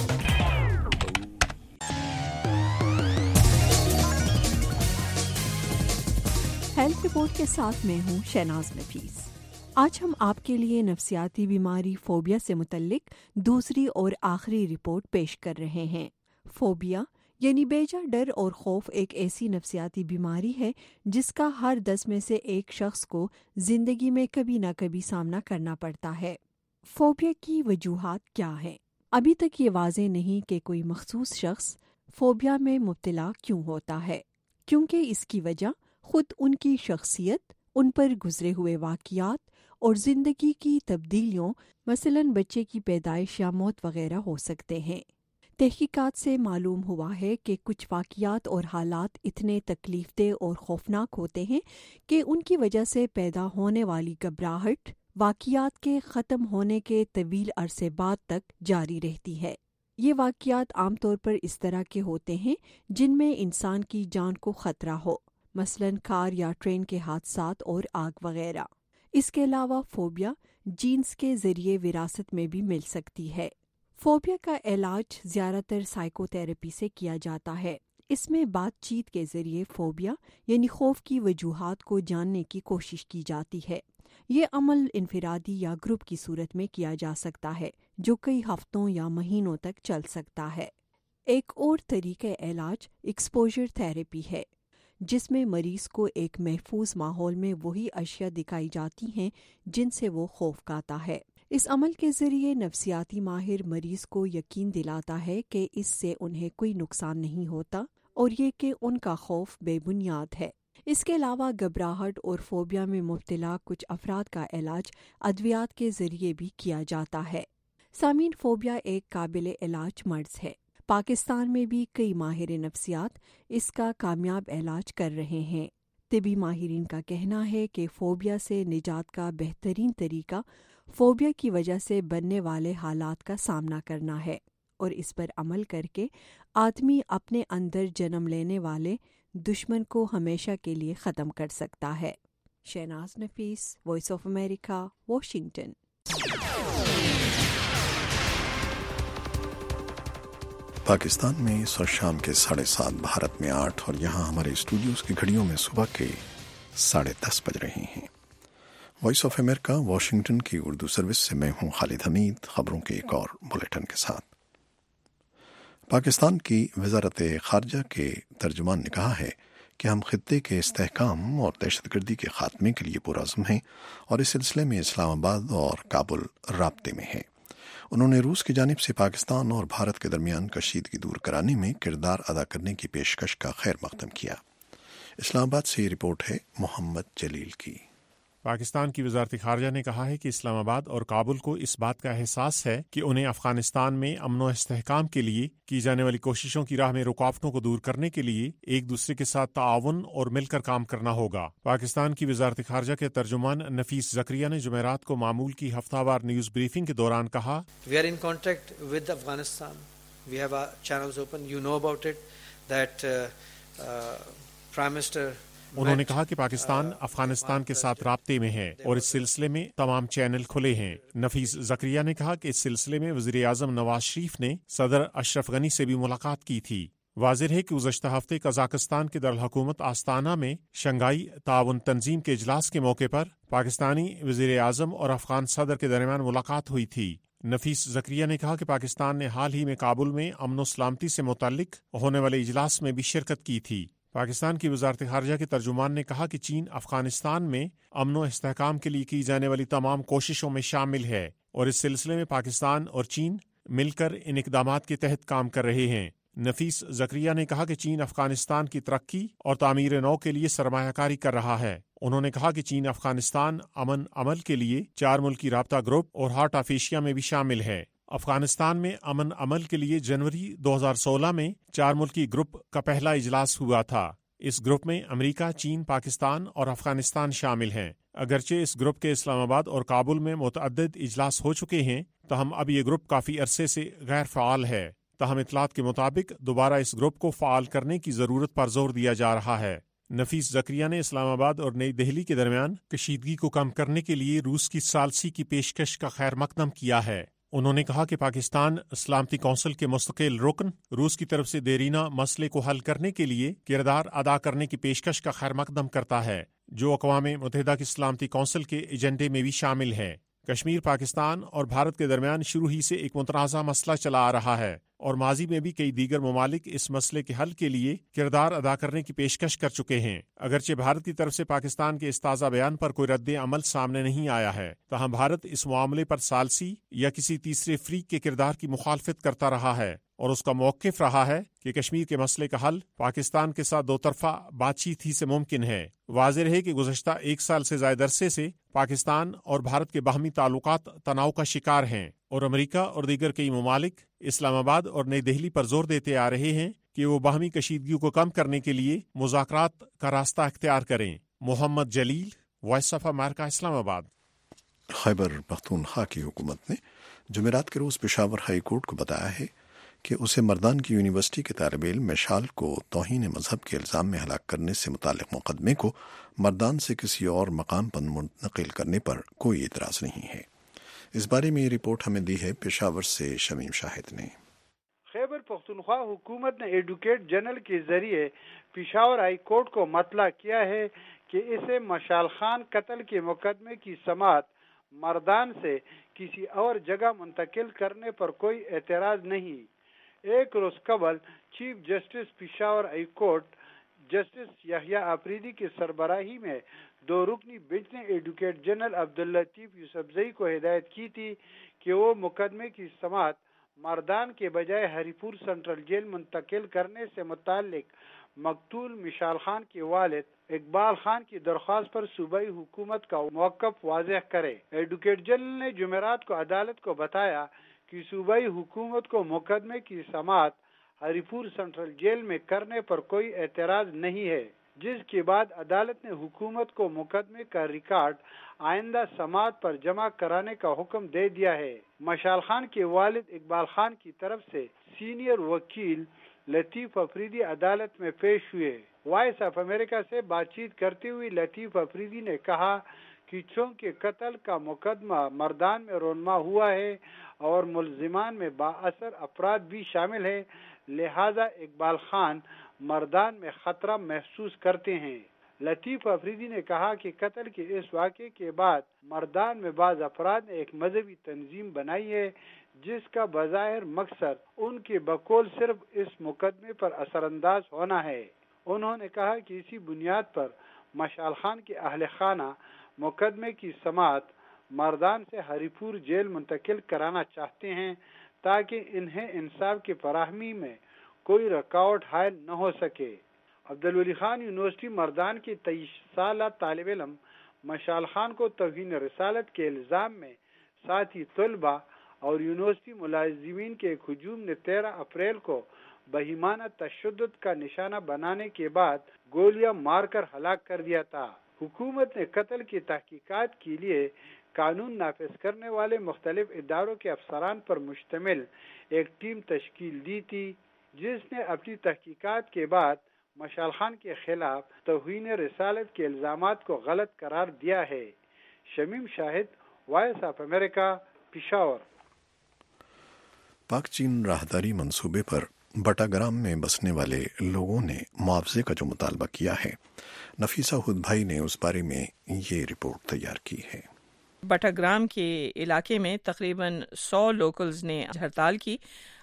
ہیلتھ رپورٹ کے ساتھ میں ہوں شہناز نفیس. آج ہم آپ کے لیے نفسیاتی بیماری فوبیا سے متعلق دوسری اور آخری رپورٹ پیش کر رہے ہیں. فوبیا یعنی بیجا ڈر اور خوف ایک ایسی نفسیاتی بیماری ہے جس کا ہر 10 میں سے ایک شخص کو زندگی میں کبھی نہ کبھی سامنا کرنا پڑتا ہے. فوبیا کی وجوہات کیا ہیں؟ ابھی تک یہ واضح نہیں کہ کوئی مخصوص شخص فوبیا میں مبتلا کیوں ہوتا ہے، کیونکہ اس کی وجہ خود ان کی شخصیت، ان پر گزرے ہوئے واقعات اور زندگی کی تبدیلیوں مثلاً بچے کی پیدائش یا موت وغیرہ ہو سکتے ہیں. تحقیقات سے معلوم ہوا ہے کہ کچھ واقعات اور حالات اتنے تکلیف دہ اور خوفناک ہوتے ہیں کہ ان کی وجہ سے پیدا ہونے والی گھبراہٹ واقعات کے ختم ہونے کے طویل عرصے بعد تک جاری رہتی ہے. یہ واقعات عام طور پر اس طرح کے ہوتے ہیں جن میں انسان کی جان کو خطرہ ہو، مثلاً کار یا ٹرین کے حادثات اور آگ وغیرہ. اس کے علاوہ فوبیا جینز کے ذریعے وراثت میں بھی مل سکتی ہے. فوبیا کا علاج زیادہ تر سائیکو تھراپی سے کیا جاتا ہے. اس میں بات چیت کے ذریعے فوبیا یعنی خوف کی وجوہات کو جاننے کی کوشش کی جاتی ہے. یہ عمل انفرادی یا گروپ کی صورت میں کیا جا سکتا ہے جو کئی ہفتوں یا مہینوں تک چل سکتا ہے. ایک اور طریقہ علاج ایکسپوژر تھراپی ہے، جس میں مریض کو ایک محفوظ ماحول میں وہی اشیاء دکھائی جاتی ہیں جن سے وہ خوف کھاتا ہے. اس عمل کے ذریعے نفسیاتی ماہر مریض کو یقین دلاتا ہے کہ اس سے انہیں کوئی نقصان نہیں ہوتا اور یہ کہ ان کا خوف بے بنیاد ہے. اس کے علاوہ گھبراہٹ اور فوبیا میں مبتلا کچھ افراد کا علاج ادویات کے ذریعے بھی کیا جاتا ہے. سامعین، فوبیا ایک قابل علاج مرض ہے. پاکستان میں بھی کئی ماہر نفسیات اس کا کامیاب علاج کر رہے ہیں۔ طبی ماہرین کا کہنا ہے کہ فوبیا سے نجات کا بہترین طریقہ فوبیا کی وجہ سے بننے والے حالات کا سامنا کرنا ہے اور اس پر عمل کر کے آدمی اپنے اندر جنم لینے والے دشمن کو ہمیشہ کے لیے ختم کر سکتا ہے۔ Shahnaz Nafees, voice of America, Washington. Pakistan میں اس وقت شام کے 7:30، بھارت میں 8 اور یہاں ہمارے اسٹوڈیوز کی گھڑیوں میں صبح کے 10:30 بج رہے ہیں۔ وائس آف امریکہ واشنگٹن کی اردو سروس سے میں ہوں خالد حمید، خبروں کے ایک اور بلیٹن کے ساتھ۔ پاکستان کی وزارت خارجہ کے ترجمان نے کہا ہے کہ ہم خطے کے استحکام اور دہشت گردی کے خاتمے کے لیے پرعزم ہیں اور اس سلسلے میں اسلام آباد اور کابل رابطے میں ہیں۔ انہوں نے روس کی جانب سے پاکستان اور بھارت کے درمیان کشیدگی دور کرانے میں کردار ادا کرنے کی پیشکش کا خیر مقدم کیا۔ اسلام آباد سے یہ رپورٹ ہے محمد جلیل کی۔ پاکستان کی وزارت خارجہ نے کہا ہے کہ اسلام آباد اور کابل کو اس بات کا احساس ہے کہ انہیں افغانستان میں امن و استحکام کے لیے کی جانے والی کوششوں کی راہ میں رکاوٹوں کو دور کرنے کے لیے ایک دوسرے کے ساتھ تعاون اور مل کر کام کرنا ہوگا۔ پاکستان کی وزارت خارجہ کے ترجمان نفیس زکریا نے جمعرات کو معمول کی ہفتہ وار نیوز بریفنگ کے دوران کہا، We are in contact with Afghanistan. We have our channels open. You know about it that Prime Minister انہوں نے کہا کہ پاکستان افغانستان کے ساتھ رابطے میں ہے اور اس سلسلے میں تمام چینل کھلے ہیں۔ نفیس زکریا نے کہا کہ اس سلسلے میں وزیر اعظم نواز شریف نے صدر اشرف غنی سے بھی ملاقات کی تھی۔ واضح ہے کہ گزشتہ ہفتے قزاقستان کے دارالحکومت آستانہ میں شنگھائی تعاون تنظیم کے اجلاس کے موقع پر پاکستانی وزیر اعظم اور افغان صدر کے درمیان ملاقات ہوئی تھی۔ نفیس زکریا نے کہا کہ پاکستان نے حال ہی میں کابل میں امن و سلامتی سے متعلق ہونے والے اجلاس میں بھی شرکت کی تھی۔ پاکستان کی وزارت خارجہ کے ترجمان نے کہا کہ چین افغانستان میں امن و استحکام کے لیے کی جانے والی تمام کوششوں میں شامل ہے اور اس سلسلے میں پاکستان اور چین مل کر ان اقدامات کے تحت کام کر رہے ہیں۔ نفیس زکریا نے کہا کہ چین افغانستان کی ترقی اور تعمیر نو کے لیے سرمایہ کاری کر رہا ہے۔ انہوں نے کہا کہ چین افغانستان امن عمل کے لیے 4 ملکی رابطہ گروپ اور ہارٹ آف ایشیا میں بھی شامل ہے۔ افغانستان میں امن عمل کے لیے جنوری 2016 میں 4 ملکی گروپ کا پہلا اجلاس ہوا تھا۔ اس گروپ میں امریکہ، چین، پاکستان اور افغانستان شامل ہیں۔ اگرچہ اس گروپ کے اسلام آباد اور کابل میں متعدد اجلاس ہو چکے ہیں، تاہم اب یہ گروپ کافی عرصے سے غیر فعال ہے۔ تاہم اطلاعات کے مطابق دوبارہ اس گروپ کو فعال کرنے کی ضرورت پر زور دیا جا رہا ہے۔ نفیس زکریا نے اسلام آباد اور نئی دہلی کے درمیان کشیدگی کو کم کرنے کے لیے روس کی ثالثی کی پیشکش کا خیر مقدم کیا ہے۔ انہوں نے کہا کہ پاکستان سلامتی کونسل کے مستقل رکن روس کی طرف سے دیرینہ مسئلے کو حل کرنے کے لیے کردار ادا کرنے کی پیشکش کا خیر مقدم کرتا ہے، جو اقوام متحدہ کی سلامتی کونسل کے ایجنڈے میں بھی شامل ہے۔ کشمیر پاکستان اور بھارت کے درمیان شروع ہی سے ایک متنازع مسئلہ چلا آ رہا ہے اور ماضی میں بھی کئی دیگر ممالک اس مسئلے کے حل کے لیے کردار ادا کرنے کی پیشکش کر چکے ہیں۔ اگرچہ بھارت کی طرف سے پاکستان کے اس تازہ بیان پر کوئی رد عمل سامنے نہیں آیا ہے، تاہم بھارت اس معاملے پر ثالثی یا کسی تیسرے فریق کے کردار کی مخالفت کرتا رہا ہے اور اس کا موقف رہا ہے کہ کشمیر کے مسئلے کا حل پاکستان کے ساتھ 2 طرفہ بات چیت ہی سے ممکن ہے۔ واضح ہے کہ گزشتہ 1 سال سے زائد عرصے سے پاکستان اور بھارت کے باہمی تعلقات تناؤ کا شکار ہیں اور امریکہ اور دیگر کئی ممالک اسلام آباد اور نئی دہلی پر زور دیتے آ رہے ہیں کہ وہ باہمی کشیدگی کو کم کرنے کے لیے مذاکرات کا راستہ اختیار کریں۔ محمد جلیل، وائس آف امریکہ، اسلام آباد۔ خیبر پختونخوا کی حکومت نے جمعرات کے روز پشاور ہائی کورٹ کو بتایا ہے کہ اسے مردان کی یونیورسٹی کے طالب علم مشال کو توہین مذہب کے الزام میں ہلاک کرنے سے متعلق مقدمے کو مردان سے کسی اور مقام پر منتقل کرنے پر کوئی اعتراض نہیں ہے۔ اس بارے میں یہ رپورٹ ہمیں دی ہے پشاور سے شمیم شاہد نے۔ خیبر پختونخوا حکومت نے ایڈوکیٹ جنرل کے ذریعے پشاور ہائی کورٹ کو مطلع کیا ہے کہ اسے مشال خان قتل کے مقدمے کی سماعت مردان سے کسی اور جگہ منتقل کرنے پر کوئی اعتراض نہیں۔ ایک روز قبل chief justice Peshawar high court justice Yahya Afridi کی سربراہی میں 2 رکنی بینچ نے ایڈوکیٹ جنرل عبداللطیف یوسفزئی کو ہدایت کی تھی کہ وہ مقدمے کی سماعت مردان کے بجائے ہری پور سینٹرل جیل منتقل کرنے سے متعلق مقتول مشال خان کے والد اقبال خان کی درخواست پر صوبائی حکومت کا موقف واضح کرے۔ ایڈوکیٹ جنرل نے جمعرات کو عدالت کو بتایا کہ صوبائی حکومت کو مقدمے کی سماعت ہری پور سینٹرل جیل میں کرنے پر کوئی اعتراض نہیں ہے، جس کے بعد عدالت نے حکومت کو مقدمے کا ریکارڈ آئندہ سماعت پر جمع کرانے کا حکم دے دیا ہے۔ مشال خان کے والد اقبال خان کی طرف سے سینئر وکیل لطیف افریدی عدالت میں پیش ہوئے۔ وائس آف امریکہ سے بات چیت کرتے ہوئے لطیف افریدی نے کہا کہ چونکہ قتل کا مقدمہ مردان میں رونما ہوا ہے اور ملزمان میں بااثر افراد بھی شامل ہیں، لہذا اقبال خان مردان میں خطرہ محسوس کرتے ہیں۔ لطیف افریدی نے کہا کہ قتل کے اس واقعے کے بعد مردان میں بعض افراد نے ایک مذہبی تنظیم بنائی ہے جس کا بظاہر مقصد ان کے بقول صرف اس مقدمے پر اثر انداز ہونا ہے۔ انہوں نے کہا کہ اسی بنیاد پر مشال خان کے اہل خانہ مقدمے کی سماعت مردان سے ہری پور جیل منتقل کرانا چاہتے ہیں تاکہ انہیں انصاف کی فراہمی میں کوئی رکاوٹ حائل نہ ہو سکے۔ عبدالولی خان یونیورسٹی مردان کے 23 سالہ طالب علم مشال خان کو توہین رسالت کے الزام میں ساتھی طلبہ اور یونیورسٹی ملازمین کے ایک ہجوم نے 13 اپریل کو بہیمانہ تشدد کا نشانہ بنانے کے بعد گولیاں مار کر ہلاک کر دیا تھا۔ حکومت نے قتل کی تحقیقات کے لیے قانون نافذ کرنے والے مختلف اداروں کے افسران پر مشتمل ایک ٹیم تشکیل دی تھی، جس نے اپنی تحقیقات کے بعد مشال خان کے خلاف توہین رسالت کے الزامات کو غلط قرار دیا ہے۔ Shamim Shahid, voice of America, Peshawar. Pak چین راہداری منصوبے پر بٹاگرام میں بسنے والے لوگوں نے معاوضے کا جو مطالبہ کیا ہے، نفیسہ ہد بھائی نے اس بارے میں یہ رپورٹ تیار کی ہے۔ بٹاگرام کے علاقے میں تقریباً 100 لوکلز نے ہڑتال کی۔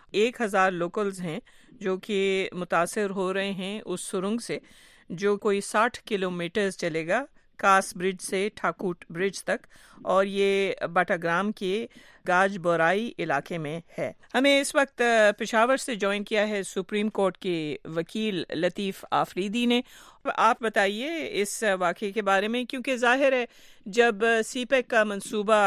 1000 لوکلز ہیں جو کہ متاثر ہو رہے ہیں اس سرنگ سے جو کوئی 60 کلومیٹرز چلے گا کاس برج سے ٹھاکوٹ برج تک، اور یہ بٹاگرام کے گاج بورائی علاقے میں ہے۔ ہمیں اس وقت پشاور سے جوائن کیا ہے سپریم کورٹ کے وکیل لطیف آفریدی نے۔ آپ بتائیے اس واقعے کے بارے میں، کیونکہ ظاہر ہے جب سی پیک کا منصوبہ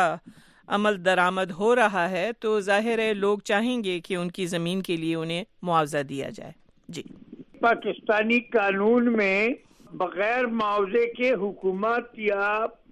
عمل درآمد ہو رہا ہے تو ظاہر ہے لوگ چاہیں گے کہ ان کی زمین کے لیے انہیں معاوضہ دیا جائے۔ جی، پاکستانی قانون میں بغیر معاوضے کے حکومت یا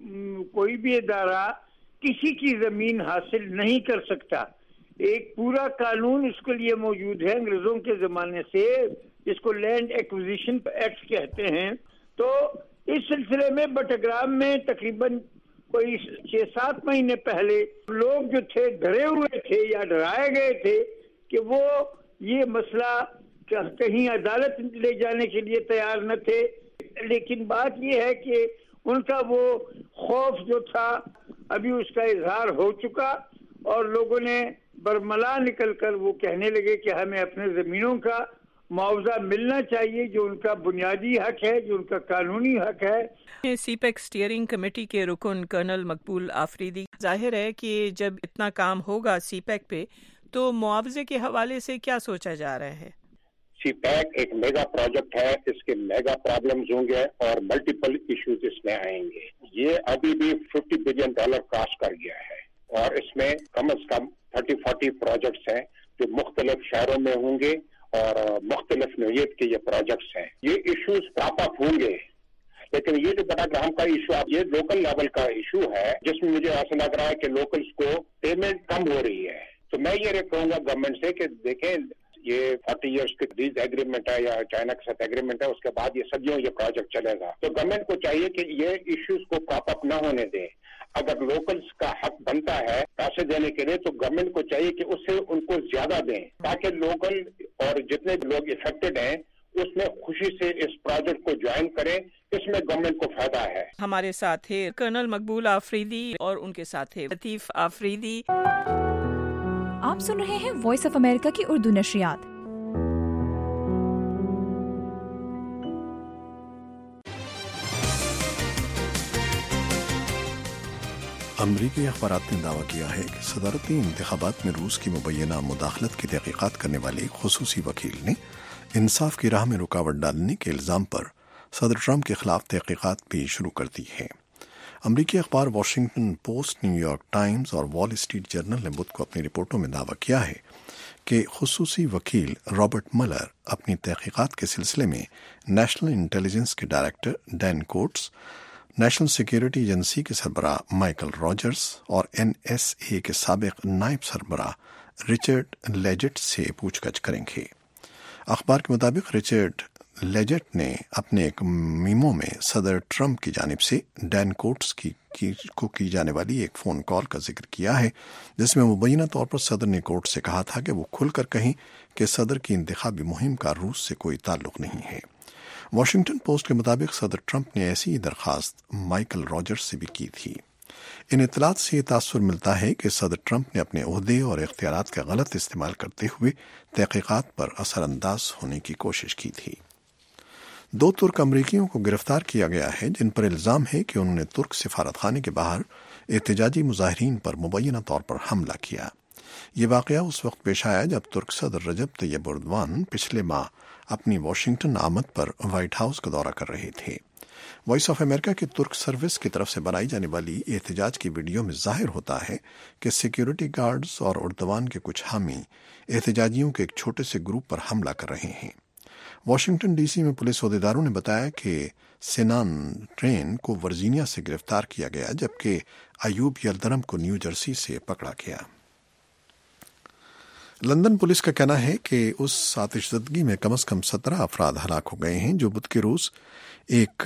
کوئی بھی ادارہ کسی کی زمین حاصل نہیں کر سکتا۔ ایک پورا قانون اس کے لیے موجود ہے انگریزوں کے زمانے سے، جس کو لینڈ ایکوزیشن ایکٹ کہتے ہیں۔ تو اس سلسلے میں بٹاگرام میں تقریباً کوئی 6-7 مہینے پہلے لوگ جو تھے ڈرے ہوئے تھے یا ڈرائے گئے تھے کہ وہ یہ مسئلہ کہیں عدالت لے جانے کے لیے تیار نہ تھے، لیکن بات یہ ہے کہ ان کا وہ خوف جو تھا ابھی اس کا اظہار ہو چکا، اور لوگوں نے برملا نکل کر وہ کہنے لگے کہ ہمیں اپنے زمینوں کا معاوضہ ملنا چاہیے، جو ان کا بنیادی حق ہے، جو ان کا قانونی حق ہے۔ سی پیک اسٹیئرنگ کمیٹی کے رکن کرنل مقبول آفریدی، ظاہر ہے کہ جب اتنا کام ہوگا سی پیک پہ تو معاوضے کے حوالے سے کیا سوچا جا رہا ہے؟ سی پیک ایک میگا پروجیکٹ ہے، اس کے میگا پرابلمز ہوں گے اور ملٹیپل ایشوز اس میں آئیں گے۔ یہ ابھی بھی $50 بلین کاسٹ کر گیا ہے، اور اس میں کم از کم 30-40 پروجیکٹس ہیں جو مختلف شہروں میں ہوں گے اور مختلف نوعیت کے یہ پروجیکٹس ہیں۔ یہ ایشوز ٹاپ اپ ہوں گے، لیکن یہ جو بٹاگرام کا ایشو ہے یہ لوکل لیول کا ایشو ہے، جس میں مجھے ایسا لگ رہا ہے کہ لوکلز کو پیمنٹ کم ہو رہی ہے۔ تو میں یہ کہوں گا گورنمنٹ سے کہ دیکھیں یہ 40 ایئرس کے لیز ایگریمنٹ ہے یا چائنا کے ساتھ ایگریمنٹ ہے، اس کے بعد یہ صدیوں یہ پروجیکٹ چلے گا۔ تو گورنمنٹ کو چاہیے کہ یہ ایشوز کو پراپ اپ نہ ہونے دیں۔ اگر لوکلز کا حق بنتا ہے پیسے دینے کے لیے تو گورنمنٹ کو چاہیے کہ اس سے ان کو زیادہ دیں، تاکہ لوکل اور جتنے لوگ افیکٹڈ ہیں اس میں خوشی سے اس پروجیکٹ کو جوائن کریں، اس میں گورنمنٹ کو فائدہ ہے۔ ہمارے ساتھ تھے کرنل مقبول آفریدی اور ان کے ساتھ تھے لطیف آفریدی۔ آپ سن رہے ہیں وائس آف امریکہ کی اردو نشریات۔ امریکی اخبارات نے دعویٰ کیا ہے کہ صدارتی انتخابات میں روس کی مبینہ مداخلت کی تحقیقات کرنے والے خصوصی وکیل نے انصاف کی راہ میں رکاوٹ ڈالنے کے الزام پر صدر ٹرمپ کے خلاف تحقیقات بھی شروع کر دی ہے۔ امریکی اخبار Washington Post, New York Times اور وال اسٹریٹ جرنل نے بدھ کو اپنی رپورٹوں میں دعویٰ کیا ہے کہ خصوصی وکیل رابرٹ ملر اپنی تحقیقات کے سلسلے میں نیشنل انٹیلیجنس کے director Dan Coats, national security agency کے سربراہ مائیکل راجرز اور NSA کے سابق نائب سربراہ رچرڈ لیجٹ سے پوچھ گچھ کریں گے۔ اخبار کے مطابق رچرڈ لیجٹ نے اپنے ایک میمو میں صدر ٹرمپ کی جانب سے ڈین کوٹس کو کی جانے والی ایک فون کال کا ذکر کیا ہے، جس میں مبینہ طور پر صدر نے کوٹس سے کہا تھا کہ وہ کھل کر کہیں کہ صدر کی انتخابی مہم کا روس سے کوئی تعلق نہیں ہے۔ واشنگٹن پوسٹ کے مطابق صدر ٹرمپ نے ایسی ہی درخواست مائیکل راجرز سے بھی کی تھی۔ ان اطلاعات سے یہ تاثر ملتا ہے کہ صدر ٹرمپ نے اپنے عہدے اور اختیارات کا غلط استعمال کرتے ہوئے تحقیقات پر اثر انداز ہونے کی کوشش کی تھی۔ 2 ترک امریکیوں کو گرفتار کیا گیا ہے جن پر الزام ہے کہ انہوں نے ترک سفارت خانے کے باہر احتجاجی مظاہرین پر مبینہ طور پر حملہ کیا۔ یہ واقعہ اس وقت پیش آیا جب ترک صدر رجب طیب اردوان پچھلے ماہ اپنی واشنگٹن آمد پر وائٹ ہاؤس کا دورہ کر رہے تھے۔ وائس آف امریکہ کی ترک سروس کی طرف سے بنائی جانے والی احتجاج کی ویڈیو میں ظاہر ہوتا ہے کہ سیکیورٹی گارڈز اور اردوان کے کچھ حامی احتجاجیوں کے ایک چھوٹے سے گروپ پر حملہ کر رہے ہیں۔ واشنگٹن ڈی سی میں پولیس عہدیداروں نے بتایا کہ سینان ٹرین کو ورجینیا سے گرفتار کیا گیا جبکہ ایوب یلدرم کو نیو جرسی سے پکڑا گیا۔ لندن پولیس کا کہنا ہے کہ اس آتش زدگی میں کم از کم 17 افراد ہلاک ہو گئے ہیں جو بدھ کے روز ایک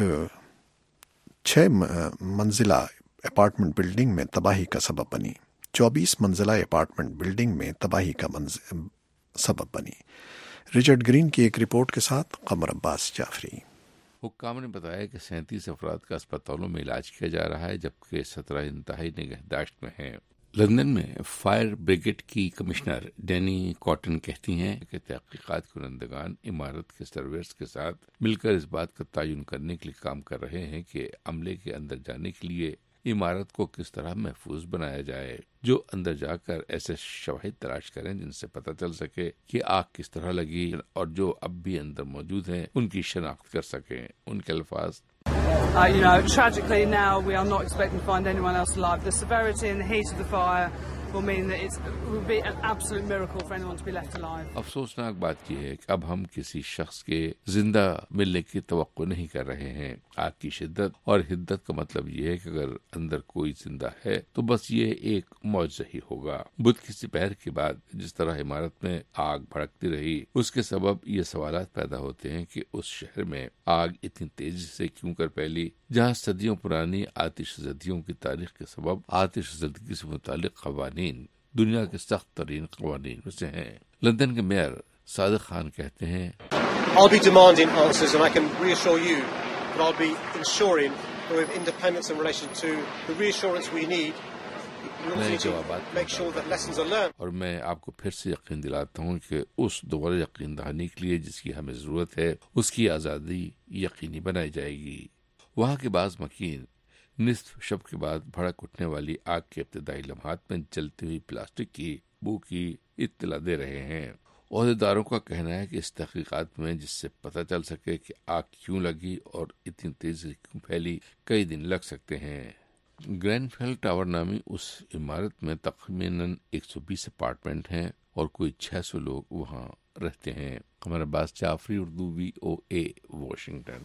6 منزلہ اپارٹمنٹ بلڈنگ میں تباہی کا سبب بنی۔ 24 منزلہ اپارٹمنٹ بلڈنگ میں تباہی کا سبب بنی۔ رچرڈ گرین کی ایک رپورٹ کے ساتھ قمر عباس جعفری۔ حکام نے بتایا کہ 37 افراد کا اسپتالوں میں علاج کیا جا رہا ہے جبکہ 17 انتہائی نگہداشت میں ہیں۔ لندن میں فائر بریگیڈ کی کمشنر ڈینی کاٹن کہتی ہیں کہ تحقیقات کنندگان عمارت کے سرویئرز کے ساتھ مل کر اس بات کا تعین کرنے کے لیے کام کر رہے ہیں کہ عملے کے اندر جانے کے لیے عمارت کو کس طرح محفوظ بنایا جائے، جو اندر جا کر ایسے شواہد تلاش کریں جن سے پتہ چل سکے کہ آگ کس طرح لگی اور جو اب بھی اندر موجود ہیں ان کی شناخت کر سکیں۔ ان کے الفاظ tragically now we are not expecting to find anyone else alive. The severity and the heat of the fire will mean that it will be an absolute miracle for anyone to be left alive. افسوسناک بات یہ ہے کہ اب ہم کسی شخص کے زندہ ملنے کی توقع نہیں کر رہے ہیں۔ آگ کی شدت اور حدت کا مطلب یہ ہے کہ اگر اندر کوئی زندہ ہے تو بس یہ ایک معجزہ ہی ہوگا۔ بدھ کی دوپہر کے بعد جس طرح عمارت میں آگ بھڑکتی رہی اس کے سبب یہ سوالات پیدا ہوتے ہیں کہ اس شہر میں آگ اتنی تیزی سے کیوں کر پھیلی جہاں صدیوں پرانی آتش زدیوں کی تاریخ کے سبب آتش زدگی سے متعلق قوانین دنیا کے سخت ترین قوانین میں سے ہیں۔ لندن کے میئر صادق خان کہتے ہیں I'll be demanding answers and I can reassure you that I'll be ensuring that with independence in relation to the reassurance we need make sure that lessons are learned. اور میں آپ کو پھر سے یقین دلاتا ہوں کہ اس دوبارہ یقین دہانی کے لیے جس کی ہمیں ضرورت ہے اس کی آزادی یقینی بنائی جائے گی۔ وہاں کے بعض مکین نصف شب کے بعد بھڑک اٹھنے والی آگ کے ابتدائی لمحات میں جلتی ہوئی پلاسٹک کی بو کی اطلاع دے رہے ہیں۔ عہدیداروں کا کہنا ہے کہ اس تحقیقات میں جس سے پتہ چل سکے کہ آگ کیوں لگی اور اتنی تیزی سے کیوں پھیلی کئی دن لگ سکتے ہیں۔ گرین فیل ٹاور نامی اس عمارت میں تقریباً 120 اپارٹمنٹ ہیں اور کوئی 600 لوگ وہاں رہتے ہیں۔ Qamar Abbas Jafri, Urdu VOA Washington.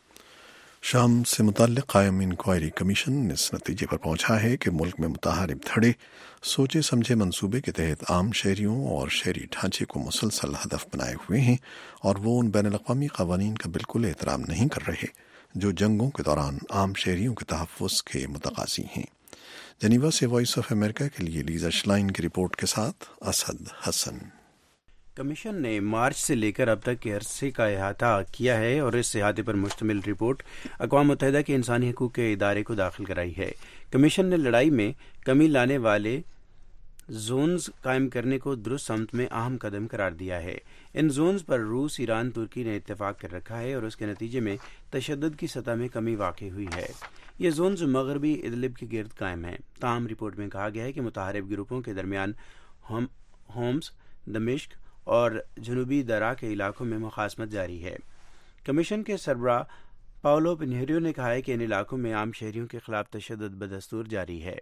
شام سے متعلق قائم انکوائری کمیشن اس نتیجے پر پہنچا ہے کہ ملک میں متحرک دھڑے سوچے سمجھے منصوبے کے تحت عام شہریوں اور شہری ڈھانچے کو مسلسل ہدف بنائے ہوئے ہیں اور وہ ان بین الاقوامی قوانین کا بالکل احترام نہیں کر رہے جو جنگوں کے دوران عام شہریوں کے تحفظ کے متقاضی ہیں۔ جنیوا سے وائس آف امریکہ کے لیے لیزا شلائن کی رپورٹ کے ساتھ اسد حسن۔ کمیشن نے مارچ سے لے کر اب تک کے عرصے کا احاطہ کیا ہے اور اس احاطے پر مشتمل رپورٹ اقوام متحدہ کے انسانی حقوق کے ادارے کو داخل کرائی ہے۔ کمیشن نے لڑائی میں کمی لانے والے زونز قائم کرنے کو درست سمت میں اہم قدم قرار دیا ہے۔ ان زونز پر روس، ایران، ترکی نے اتفاق کر رکھا ہے اور اس کے نتیجے میں تشدد کی سطح میں کمی واقع ہوئی ہے۔ یہ زونز مغربی ادلب کے گرد قائم ہیں۔ تاہم رپورٹ میں کہا گیا ہے کہ متحارب گروپوں کے درمیان ہومس، دمشق اور جنوبی درا کے علاقوں میں مخاصمت جاری ہے۔ کمیشن کے سربراہ پاولو پنہیریو نے کہا ہے کہ ان علاقوں میں عام شہریوں کے خلاف تشدد بدستور جاری ہے۔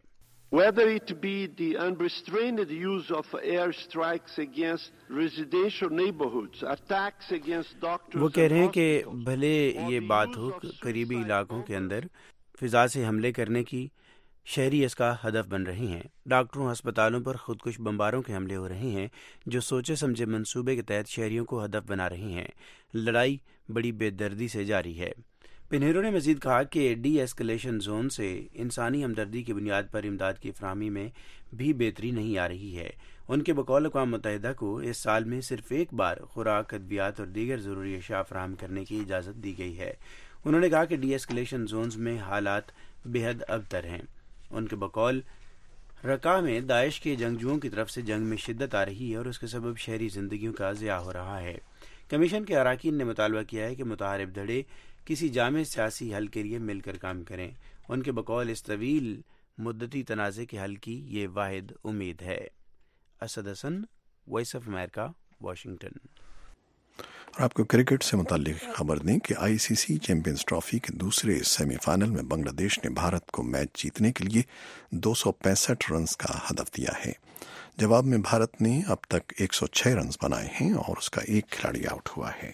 whether it be the unrestrained use of airstrikes against residential neighborhoods, attacks against doctors. وہ کہہ رہے ہیں کہ بھلے یہ بات ہو قریبی علاقوں کے اندر فضا سے حملے کرنے کی، شہری اس کا ہدف بن رہے ہیں. ڈاکٹروں، ہسپتالوں پر خودکش بمباروں کے حملے ہو رہے ہیں جو سوچے سمجھے منصوبے کے تحت شہریوں کو ہدف بنا رہے ہیں. لڑائی بڑی بے دردی سے جاری ہے. پنہیرو نے مزید کہا کہ ڈی ایسکلیشن زون سے انسانی ہمدردی کی بنیاد پر امداد کی فراہمی میں بھی بہتری نہیں آ رہی ہے. ان کے بقول اقوام متحدہ کو اس سال میں صرف ایک بار خوراک، ادویات اور دیگر ضروری اشیاء فراہم کرنے کی اجازت دی گئی ہے. انہوں نے کہا کہ ڈی ایسکلیشن زونز میں حالات بے حد ابتر ہیں. ان کے بقول رقہ میں داعش کے جنگجوؤں کی طرف سے جنگ میں شدت آ رہی ہے اور اس کے سبب شہری زندگیوں کا ضیاع ہو رہا ہے. کمیشن کے اراکین نے مطالبہ کیا ہے کہ متحارب دھڑے کسی جامع سیاسی حل کے لیے مل کر کام کریں. ان کے بقول اس طویل مدتی تنازع کے حل کی یہ واحد امید ہے. Asad Hassan, voice of America, Washington. اور آپ کو کرکٹ سے متعلق خبر دیں کہ آئی سی سی چیمپئنز ٹرافی کے دوسرے سیمی فائنل میں بنگلہ دیش نے بھارت کو میچ جیتنے کے لیے 265 رنز کا ہدف دیا ہے. جواب میں بھارت نے اب تک 106 رنز بنائے ہیں اور اس کا ایک کھلاڑی آؤٹ ہوا ہے.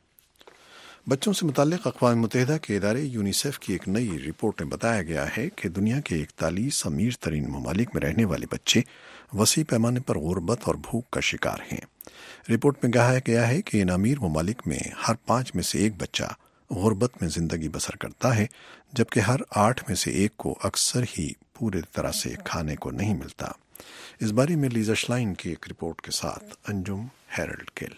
بچوں سے متعلق اقوام متحدہ کے ادارے یونیسیف کی ایک نئی رپورٹ میں بتایا گیا ہے کہ دنیا کے 41 امیر ترین ممالک میں رہنے والے بچے وسیع پیمانے پر غربت اور بھوک کا شکار ہیں. رپورٹ میں کہا گیا ہے کہ ان امیر ممالک میں ہر 5 میں سے ایک بچہ غربت میں زندگی بسر کرتا ہے، جبکہ ہر 8 میں سے ایک کو اکثر ہی پورے طرح سے کھانے کو نہیں ملتا. اس بارے میں لیزا شلائن کی ایک رپورٹ کے ساتھ انجم ہیرلڈ گل.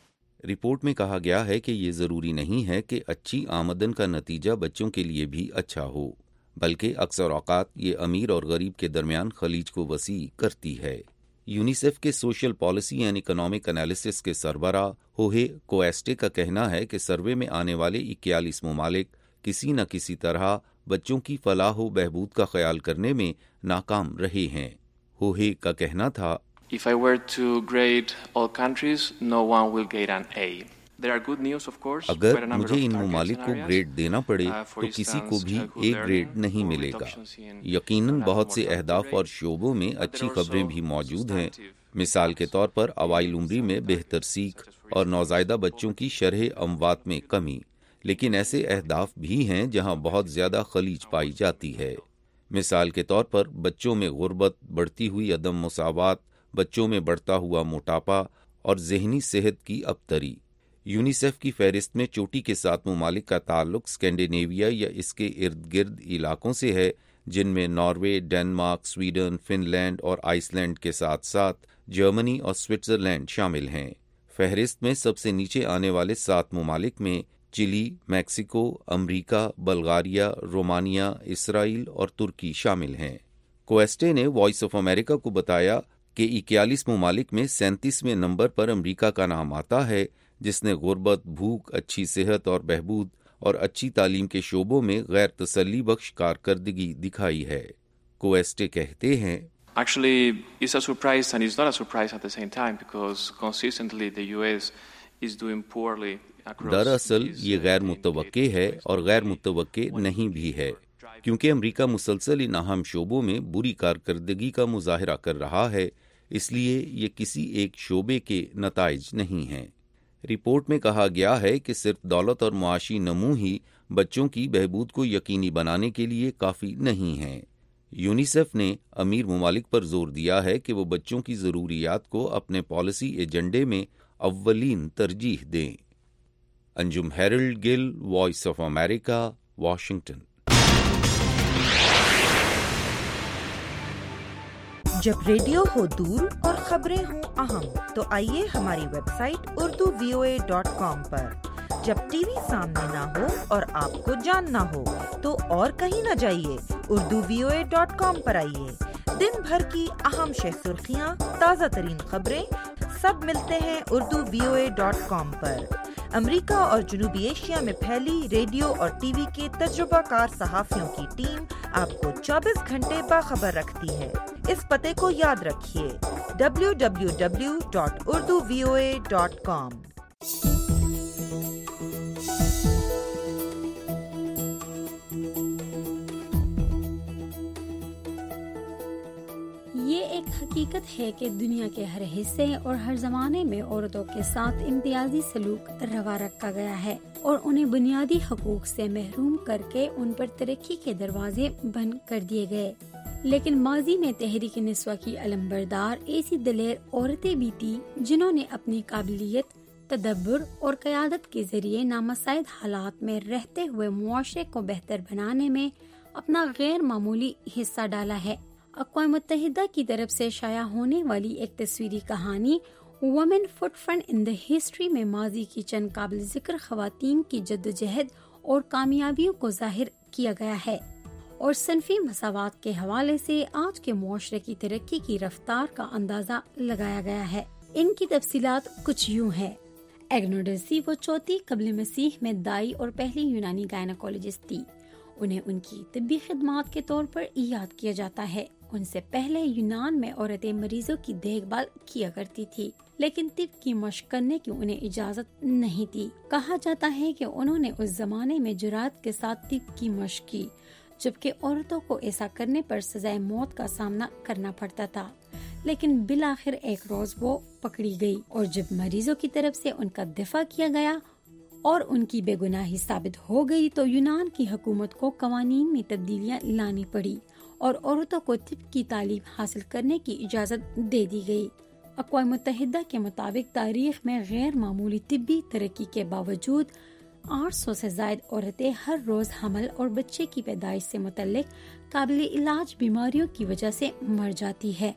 رپورٹ میں کہا گیا ہے کہ یہ ضروری نہیں ہے کہ اچھی آمدن کا نتیجہ بچوں کے لیے بھی اچھا ہو، بلکہ اکثر اوقات یہ امیر اور غریب کے درمیان خلیج کو وسیع کرتی ہے. یونیسیف کے social policy and economic analysis کے سربراہ ہوہے کویسٹے کا کہنا ہے کہ سروے میں آنے والے 41 ممالک کسی نہ کسی طرح بچوں کی فلاح و بہبود کا خیال کرنے میں ناکام رہے ہیں. ہوہے کا کہنا تھا، If I were to grade all countries, no one will get an A. There are good news, of course. اگر مجھے ان ممالک کو گریڈ دینا پڑے تو کسی کو بھی اے گریڈ نہیں ملے گا. یقیناً بہت سے اہداف اور شعبوں میں اچھی خبریں بھی موجود ہیں. مثال کے طور پر اوائل عمری میں بہتر سیکھ اور نوزائیدہ بچوں کی شرح اموات میں کمی. لیکن ایسے اہداف بھی ہیں جہاں بہت زیادہ خلیج پائی جاتی ہے. مثال کے طور پر بچوں میں غربت، بڑھتی ہوئی عدم مساوات، بچوں میں بڑھتا ہوا موٹاپا اور ذہنی صحت کی ابتری. یونیسیف کی فہرست میں چوٹی کے 7 ممالک کا تعلق اسکینڈینیویا یا اس کے ارد گرد علاقوں سے ہے، جن میں Norway, Denmark, Sweden, Finland اور آئس لینڈ کے ساتھ ساتھ جرمنی اور سوئٹزرلینڈ شامل ہیں. فہرست میں سب سے نیچے آنے والے 7 ممالک میں چلی، میکسیکو، امریکہ، بلغاریہ، رومانیہ، اسرائیل اور ترکی شامل ہیں. کویسٹے نے وائس آف امریکہ کو بتایا کہ 41 ممالک میں 37ویں نمبر پر امریکہ کا نام آتا ہے، جس نے غربت، بھوک، اچھی صحت اور بہبود اور اچھی تعلیم کے شعبوں میں غیر تسلی بخش کارکردگی دکھائی ہے. کویسٹے کہتے ہیں، Actually, it's a surprise and it's not a surprise at the same time because consistently the US is doing poorly across. دراصل یہ غیر متوقع ہے اور غیر متوقع نہیں بھی ہے، کیونکہ امریکہ مسلسل ان اہم شعبوں میں بری کارکردگی کا مظاہرہ کر رہا ہے، اس لیے یہ کسی ایک شعبے کے نتائج نہیں ہیں. رپورٹ میں کہا گیا ہے کہ صرف دولت اور معاشی نمو ہی بچوں کی بہبود کو یقینی بنانے کے لیے کافی نہیں ہیں. یونیسیف نے امیر ممالک پر زور دیا ہے کہ وہ بچوں کی ضروریات کو اپنے پالیسی ایجنڈے میں اولین ترجیح دیں. Anjum Harold Gill, voice of America, Washington. جب ریڈیو ہو دور اور خبریں ہوں اہم تو آئیے ہماری ویب سائٹ urduvoa.com پر. جب ٹی وی سامنے نہ ہو اور آپ کو جاننا ہو تو اور کہیں نہ جائیے، urduvoa.com پر آئیے. دن بھر کی اہم شہ سرخیاں، تازہ ترین خبریں سب ملتے ہیں urduvoa.com پر. امریکہ اور جنوبی ایشیا میں پھیلی ریڈیو اور ٹی وی کے تجربہ کار صحافیوں کی ٹیم آپ کو 24 گھنٹے باخبر رکھتی ہے. اس پتے کو یاد رکھیے، www.urduvoa.com. حقیقت ہے کہ دنیا کے ہر حصے اور ہر زمانے میں عورتوں کے ساتھ امتیازی سلوک روا رکھا گیا ہے اور انہیں بنیادی حقوق سے محروم کر کے ان پر ترقی کے دروازے بند کر دیے گئے. لیکن ماضی میں تحریک نسواں کی علمبردار ایسی دلیر عورتیں بھی تھیں جنہوں نے اپنی قابلیت، تدبر اور قیادت کے ذریعے نامساعد حالات میں رہتے ہوئے معاشرے کو بہتر بنانے میں اپنا غیر معمولی حصہ ڈالا ہے. اقوام متحدہ کی طرف سے شائع ہونے والی ایک تصویری کہانی women foot front in the history میں ماضی کی چند قابل ذکر خواتین کی جدوجہد اور کامیابیوں کو ظاہر کیا گیا ہے اور صنفی مساوات کے حوالے سے آج کے معاشرے کی ترقی کی رفتار کا اندازہ لگایا گیا ہے. ان کی تفصیلات کچھ یوں ہے. ایگنوڈرسی وہ چوتھی قبل مسیح میں دائی اور پہلی یونانی گائنیکولوجسٹ تھی. انہیں ان کی طبی خدمات کے طور پر یاد کیا جاتا ہے. ان سے پہلے یونان میں عورتیں مریضوں کی دیکھ بھال کیا کرتی تھی، لیکن طب کی مشق کرنے کی انہیں اجازت نہیں تھی. کہا جاتا ہے کہ انہوں نے اس زمانے میں جرات کے ساتھ طب کی مشق کی، جبکہ عورتوں کو ایسا کرنے پر سزائے موت کا سامنا کرنا پڑتا تھا. لیکن بالآخر ایک روز وہ پکڑی گئی اور جب مریضوں کی طرف سے ان کا دفاع کیا گیا اور ان کی بے گناہی ثابت ہو گئی تو یونان کی حکومت کو قوانین میں تبدیلیاں لانی پڑی اور عورتوں کو طب کی تعلیم حاصل کرنے کی اجازت دے دی گئی. اقوام متحدہ کے مطابق تاریخ میں غیر معمولی طبی ترقی کے باوجود 800 سے زائد عورتیں ہر روز حمل اور بچے کی پیدائش سے متعلق قابل علاج بیماریوں کی وجہ سے مر جاتی ہے.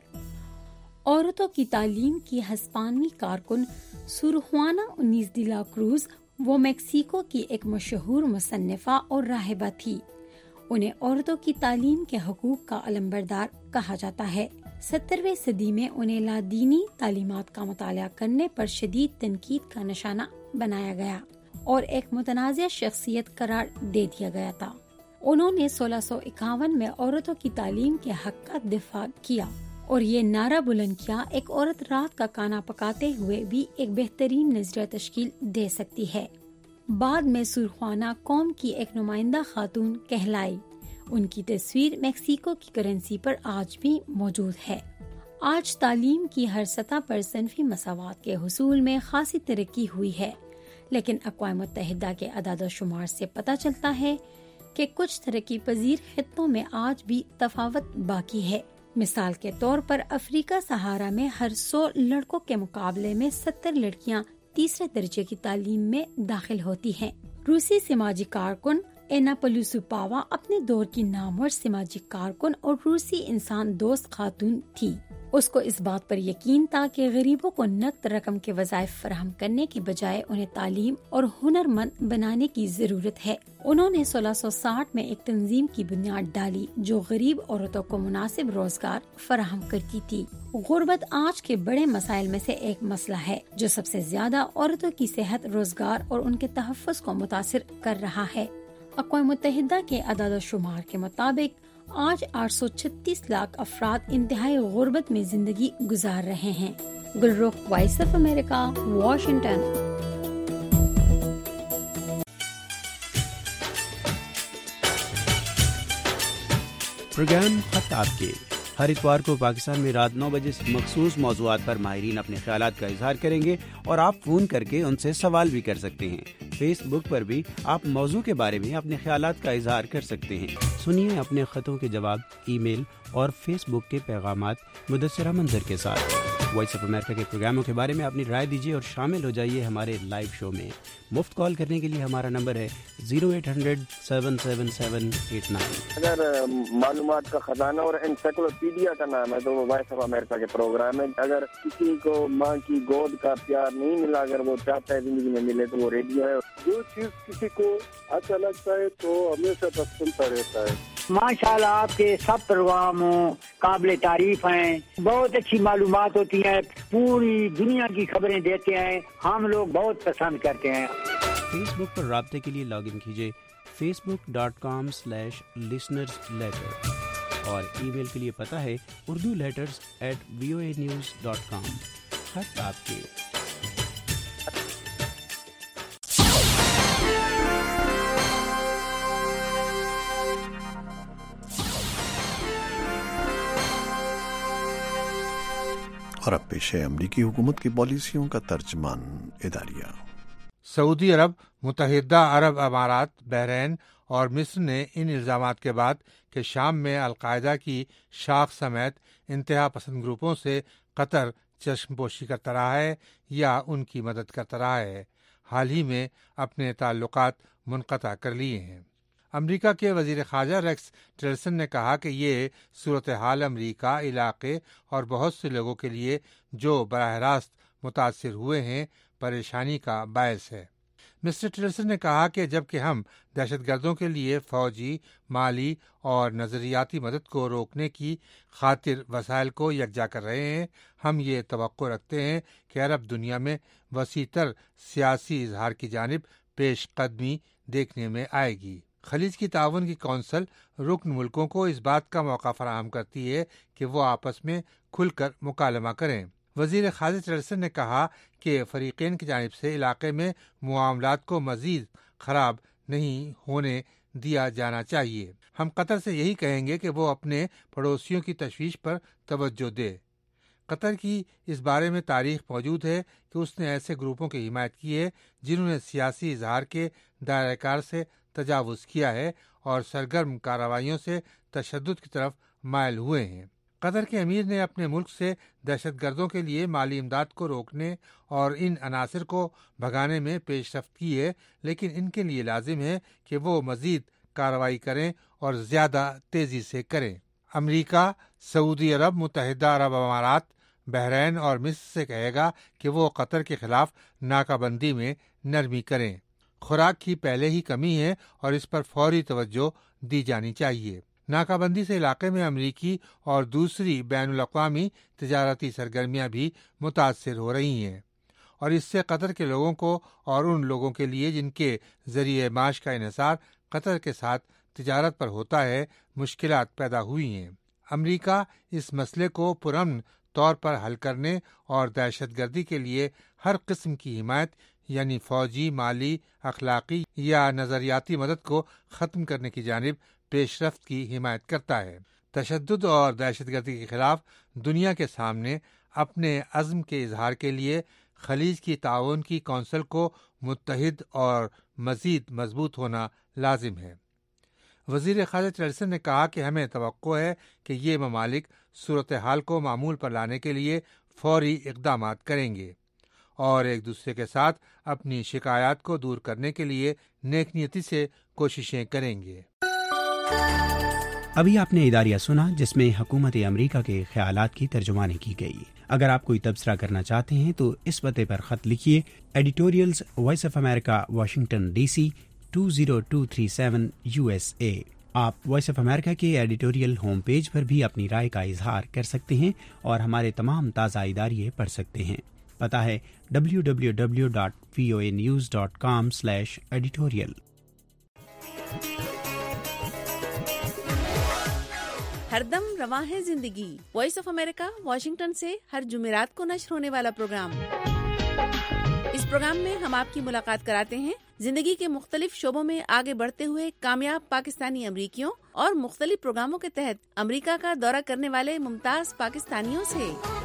عورتوں کی تعلیم کی ہسپانوی کارکن سور خوانہ اونیز دی لا کروز وہ میکسیکو کی ایک مشہور مصنفہ اور راہبہ تھی. انہیں عورتوں کی تعلیم کے حقوق کا علمبردار کہا جاتا ہے. 17ویں صدی میں انہیں لادینی تعلیمات کا مطالعہ کرنے پر شدید تنقید کا نشانہ بنایا گیا اور ایک متنازع شخصیت قرار دے دیا گیا تھا. انہوں نے 1651 میں عورتوں کی تعلیم کے حق کا دفاع کیا اور یہ نعرہ بلند کیا، ایک عورت رات کا کھانا پکاتے ہوئے بھی ایک بہترین نظریہ تشکیل دے سکتی ہے. بعد میں سرخوانہ قوم کی ایک نمائندہ خاتون کہلائی. ان کی تصویر میکسیکو کی کرنسی پر آج بھی موجود ہے. آج تعلیم کی ہر سطح پر صنفی مساوات کے حصول میں خاصی ترقی ہوئی ہے، لیکن اقوام متحدہ کے اعداد و شمار سے پتہ چلتا ہے کہ کچھ ترقی پذیر خطوں میں آج بھی تفاوت باقی ہے. مثال کے طور پر افریقہ سہارا میں ہر 100 لڑکوں کے مقابلے میں 70 لڑکیاں تیسرے درجے کی تعلیم میں داخل ہوتی ہیں. روسی سماجی کارکن اینا پلوسوپاوا اپنے دور کی نامور سماجی کارکن اور روسی انسان دوست خاتون تھی. اس کو اس بات پر یقین تھا کہ غریبوں کو نقد رقم کے وظائف فراہم کرنے کے بجائے انہیں تعلیم اور ہنر مند بنانے کی ضرورت ہے. انہوں نے 1660 میں ایک تنظیم کی بنیاد ڈالی جو غریب عورتوں کو مناسب روزگار فراہم کرتی تھی. غربت آج کے بڑے مسائل میں سے ایک مسئلہ ہے جو سب سے زیادہ عورتوں کی صحت، روزگار اور ان کے تحفظ کو متاثر کر رہا ہے. اقوام متحدہ کے اعداد و شمار کے مطابق آج 836 لاکھ افراد انتہائی غربت میں زندگی گزار رہے ہیں. Gulrukh, voice of America, Washington. Programme خط آپ کے ہر اتوار کو پاکستان میں رات 9 بجے سے مخصوص موضوعات پر ماہرین اپنے خیالات کا اظہار کریں گے اور آپ فون کر کے ان سے سوال بھی کر سکتے ہیں. فیس بک پر بھی آپ موضوع کے بارے میں اپنے خیالات کا اظہار کر سکتے ہیں. سنیے اپنے خطوں کے جواب ای میل اور فیس بک کے پیغامات مدثرہ منظر کے ساتھ. وائس آف امریکہ کے پروگراموں کے بارے میں اپنی رائے دیجیے اور شامل ہو جائیے ہمارے لائیو شو میں. مفت کال کرنے کے لیے ہمارا نمبر ہے 080077789. اگر معلومات کا خزانہ اور انسائکلوپیڈیا کا نام ہے تو وہ وائس آف امریکہ کے پروگرام ہے. اگر کسی کو ماں کی گود کا پیار نہیں ملا، اگر وہ چاہتا ہے زندگی میں ملے تو وہ ریڈیو ہے. جو چیز کسی کو اچھا لگتا ہے تو ہمیشہ بس سنتا رہتا ہے. ماشاءاللہ آپ کے سب پروگرام قابل تعریف ہیں، بہت اچھی معلومات ہوتی ہیں، پوری دنیا کی خبریں دیتے ہیں، ہم لوگ بہت پسند کرتے ہیں. فیس بک پر رابطے کے لیے لاگ ان کیجیے facebook.com/listenersletter اور ای میل کے لیے پتہ ہے urduletters@voanews.com. خط آپ کے. और अब पेश है अमरीकी हुकूमत की पॉलिसियों का तर्जमान इदारिया। सऊदी अरब, मुत्तहिदा अरब अमारात, बहरीन और मिस्र ने इन इल्ज़ामात के बाद कि शाम में अलकायदा की शाख समेत इंतहा पसंद ग्रुपों से कतर चश्मपोशी करता रहा है या उनकी मदद करता रहा है, हाल ही में अपने ताल्लुकात मुनक़ता कर लिए हैं। अमरीका के वज़ीर ख़ारजा रेक्स टिलरसन ने कहा कि ये सूरत हाल अमरीका, इलाक़े और बहुत से लोगों के लिए जो बराह रास्त मुतासिर हुए हैं परेशानी का बायस है। मिस्टर टिलरसन ने कहा कि जबकि हम दहशतगर्दों के लिए फ़ौजी, माली और नज़रियाती मदद को रोकने की खातिर वसाइल को यकजा कर रहे हैं, हम ये तवक्को रखते हैं कि अरब दुनिया में वसीतर सियासी इजहार की जानिब पेश कदमी देखने में आएगी। खलीज की ताउन की कौंसल रुकन मुल्कों को इस बात का मौका फराहम करती है कि वो आपस में खुलकर मुकालमा करें। वज़ीर ख़ारजा टिलरसन ने कहा कि फ़रीक़ैन की जानिब से इलाक़े में मुआमलात को मज़ीद ख़राब नहीं होने दिया जाना चाहिए। हम कतर से यही कहेंगे कि वो अपने पड़ोसियों की तशवीश पर तवज्जो दे। कतर की इस बारे में तारीख मौजूद है कि उसने ऐसे ग्रुपों की हिमायत की है जिन्होंने सियासी इजहार के दायरा से तजावुज़ किया है और सरगर्म कार्रवाइयों से तशद्दुद की तरफ मायल हुए हैं। कतर के अमीर ने अपने मुल्क से दहशतगर्दों के लिए माली इमदाद को रोकने और इन अनासर को भगाने में पेशरफ्त की है, लेकिन इनके लिए लाजिम है कि वो मज़ीद कार्रवाई करें और ज़्यादा तेज़ी से करें। अमरीका, सऊदी अरब, मुत्तहिदा अरब अमारात, बहरीन और मिस्र से कहेगा कि वो कतर के खिलाफ नाकाबंदी में नरमी करें। खुराक की पहले ही कमी है और इस पर फौरी तवज्जो दी जानी चाहिए। नाकाबंदी से इलाके में अमरीकी और दूसरी बैनुल-अक़वामी तिजारती सरगर्मियाँ भी मुतासिर हो रही हैं और इससे कतर के लोगों को और उन लोगों के लिए जिनके ज़रिए माश का इन्हिसार कतर के साथ तिजारत पर होता है मुश्किलात पैदा हुई हैं। अमरीका इस मसले को पुरअमन तौर पर हल करने और दहशतगर्दी के लिए हर किस्म की हिमायत यानी फ़ौजी, माली, अखलाकी या नज़रियाती मदद को ख़त्म करने की जानिब पेशरफ्त की हिमायत करता है। तशद्दुद और दहशतगर्दी के खिलाफ दुनिया के सामने अपने अज़्म के इजहार के लिए खलीज की ताउन की कौंसल को मुत्तहिद और मज़ीद मजबूत होना लाजिम है। वज़ीर ख़ारजा टिलरसन ने कहा कि हमें तवक्को है कि ये ममालिक सूरत हाल को मामूल पर लाने के लिए फौरी इक़दामात करेंगे और एक दूसरे के साथ अपनी शिकायत को दूर करने के लिए नेकनीयती से कोशिशें करेंगे। अभी आपने इदारिया सुना जिसमें हुकूमत अमरीका के ख्यालात की तर्जुमानी की गई। अगर आप कोई तबसरा करना चाहते हैं तो इस पते पर खत लिखिए, editorials, voice of America, Washington DC 20237 USA। आप वॉइस ऑफ अमेरिका के एडिटोरियल होम पेज पर भी अपनी राय का इजहार कर सकते हैं और हमारे तमाम ताज़ा इदारिये पढ़ सकते हैं। पता है www.voanews.com/editorial। हरदम रवां है जिंदगी। वॉइस ऑफ अमेरिका वाशिंगटन से हर जुमेरात को नश्र होने वाला प्रोग्राम। इस प्रोग्राम में हम आपकी मुलाकात कराते हैं जिंदगी के मुख्तलिफ शोबों में आगे बढ़ते हुए कामयाब पाकिस्तानी अमरीकियों और मुख्तलिफ प्रोग्रामों के तहत अमरीका का दौरा करने वाले मुमताज पाकिस्तानियों से।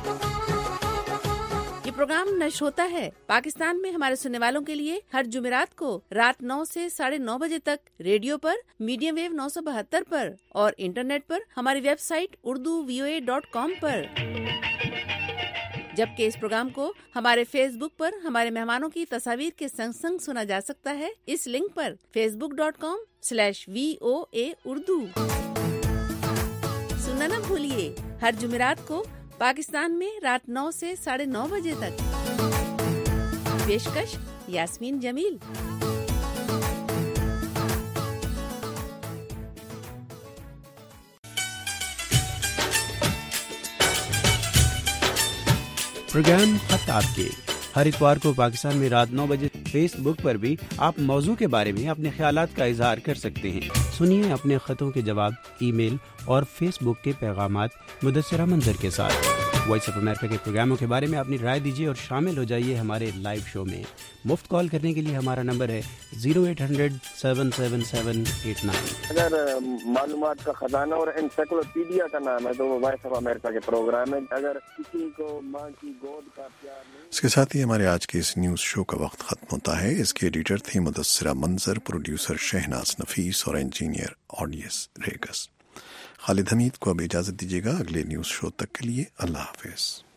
ये प्रोग्राम नश्र होता है पाकिस्तान में हमारे सुनने वालों के लिए हर जुमेरात को रात 9 से 9:30 बजे तक रेडियो पर, मीडियम वेव 972 पर और इंटरनेट पर हमारी वेबसाइट urduvoa.com पर। जबकि इस प्रोग्राम को हमारे फेसबुक पर हमारे मेहमानों की तस्वीर के संग संग सुना जा सकता है इस लिंक पर facebook.com/VOA उर्दू। सुनना न भूलिए हर जुमेरात को पाकिस्तान में रात 9 से 9:30 बजे तक। पेशकश यास्मीन जमील। प्रोग्राम खत आपके हर इतवार को पाकिस्तान में रात 9 बजे फेसबुक पर भी आप मौजू के बारे में अपने ख्यालात का इजहार कर सकते हैं। सुनिए अपने खतों के जवाब ईमेल और फेसबुक के पैगामात मुदस्सिरा मंजर के साथ। وائس آف امریکہ کے پروگراموں کے بارے میں اپنی رائے دیجیے اور شامل ہو جائیے ہمارے لائیو شو میں. مفت کال کرنے کے لیے ہمارا نمبر ہے 080077789. اگر معلومات کا خزانہ اور انسائکلوپیڈیا کا نام ہے تو وہ وائس آف امریکہ کے پروگرام ہے. اگر کسی کو ماں کی گود کا پیار نہیں. اس کے ساتھ ہی ہمارے آج کے اس نیوز شو کا وقت ختم ہوتا ہے. اس کے ایڈیٹر تھے مدثرہ منظر، پروڈیوسر شہناز نفیس اور انجینئر آڈیس ریگس. خالد حمید کو اب اجازت دیجیے گا. اگلے نیوز شو تک کے لیے اللہ حافظ.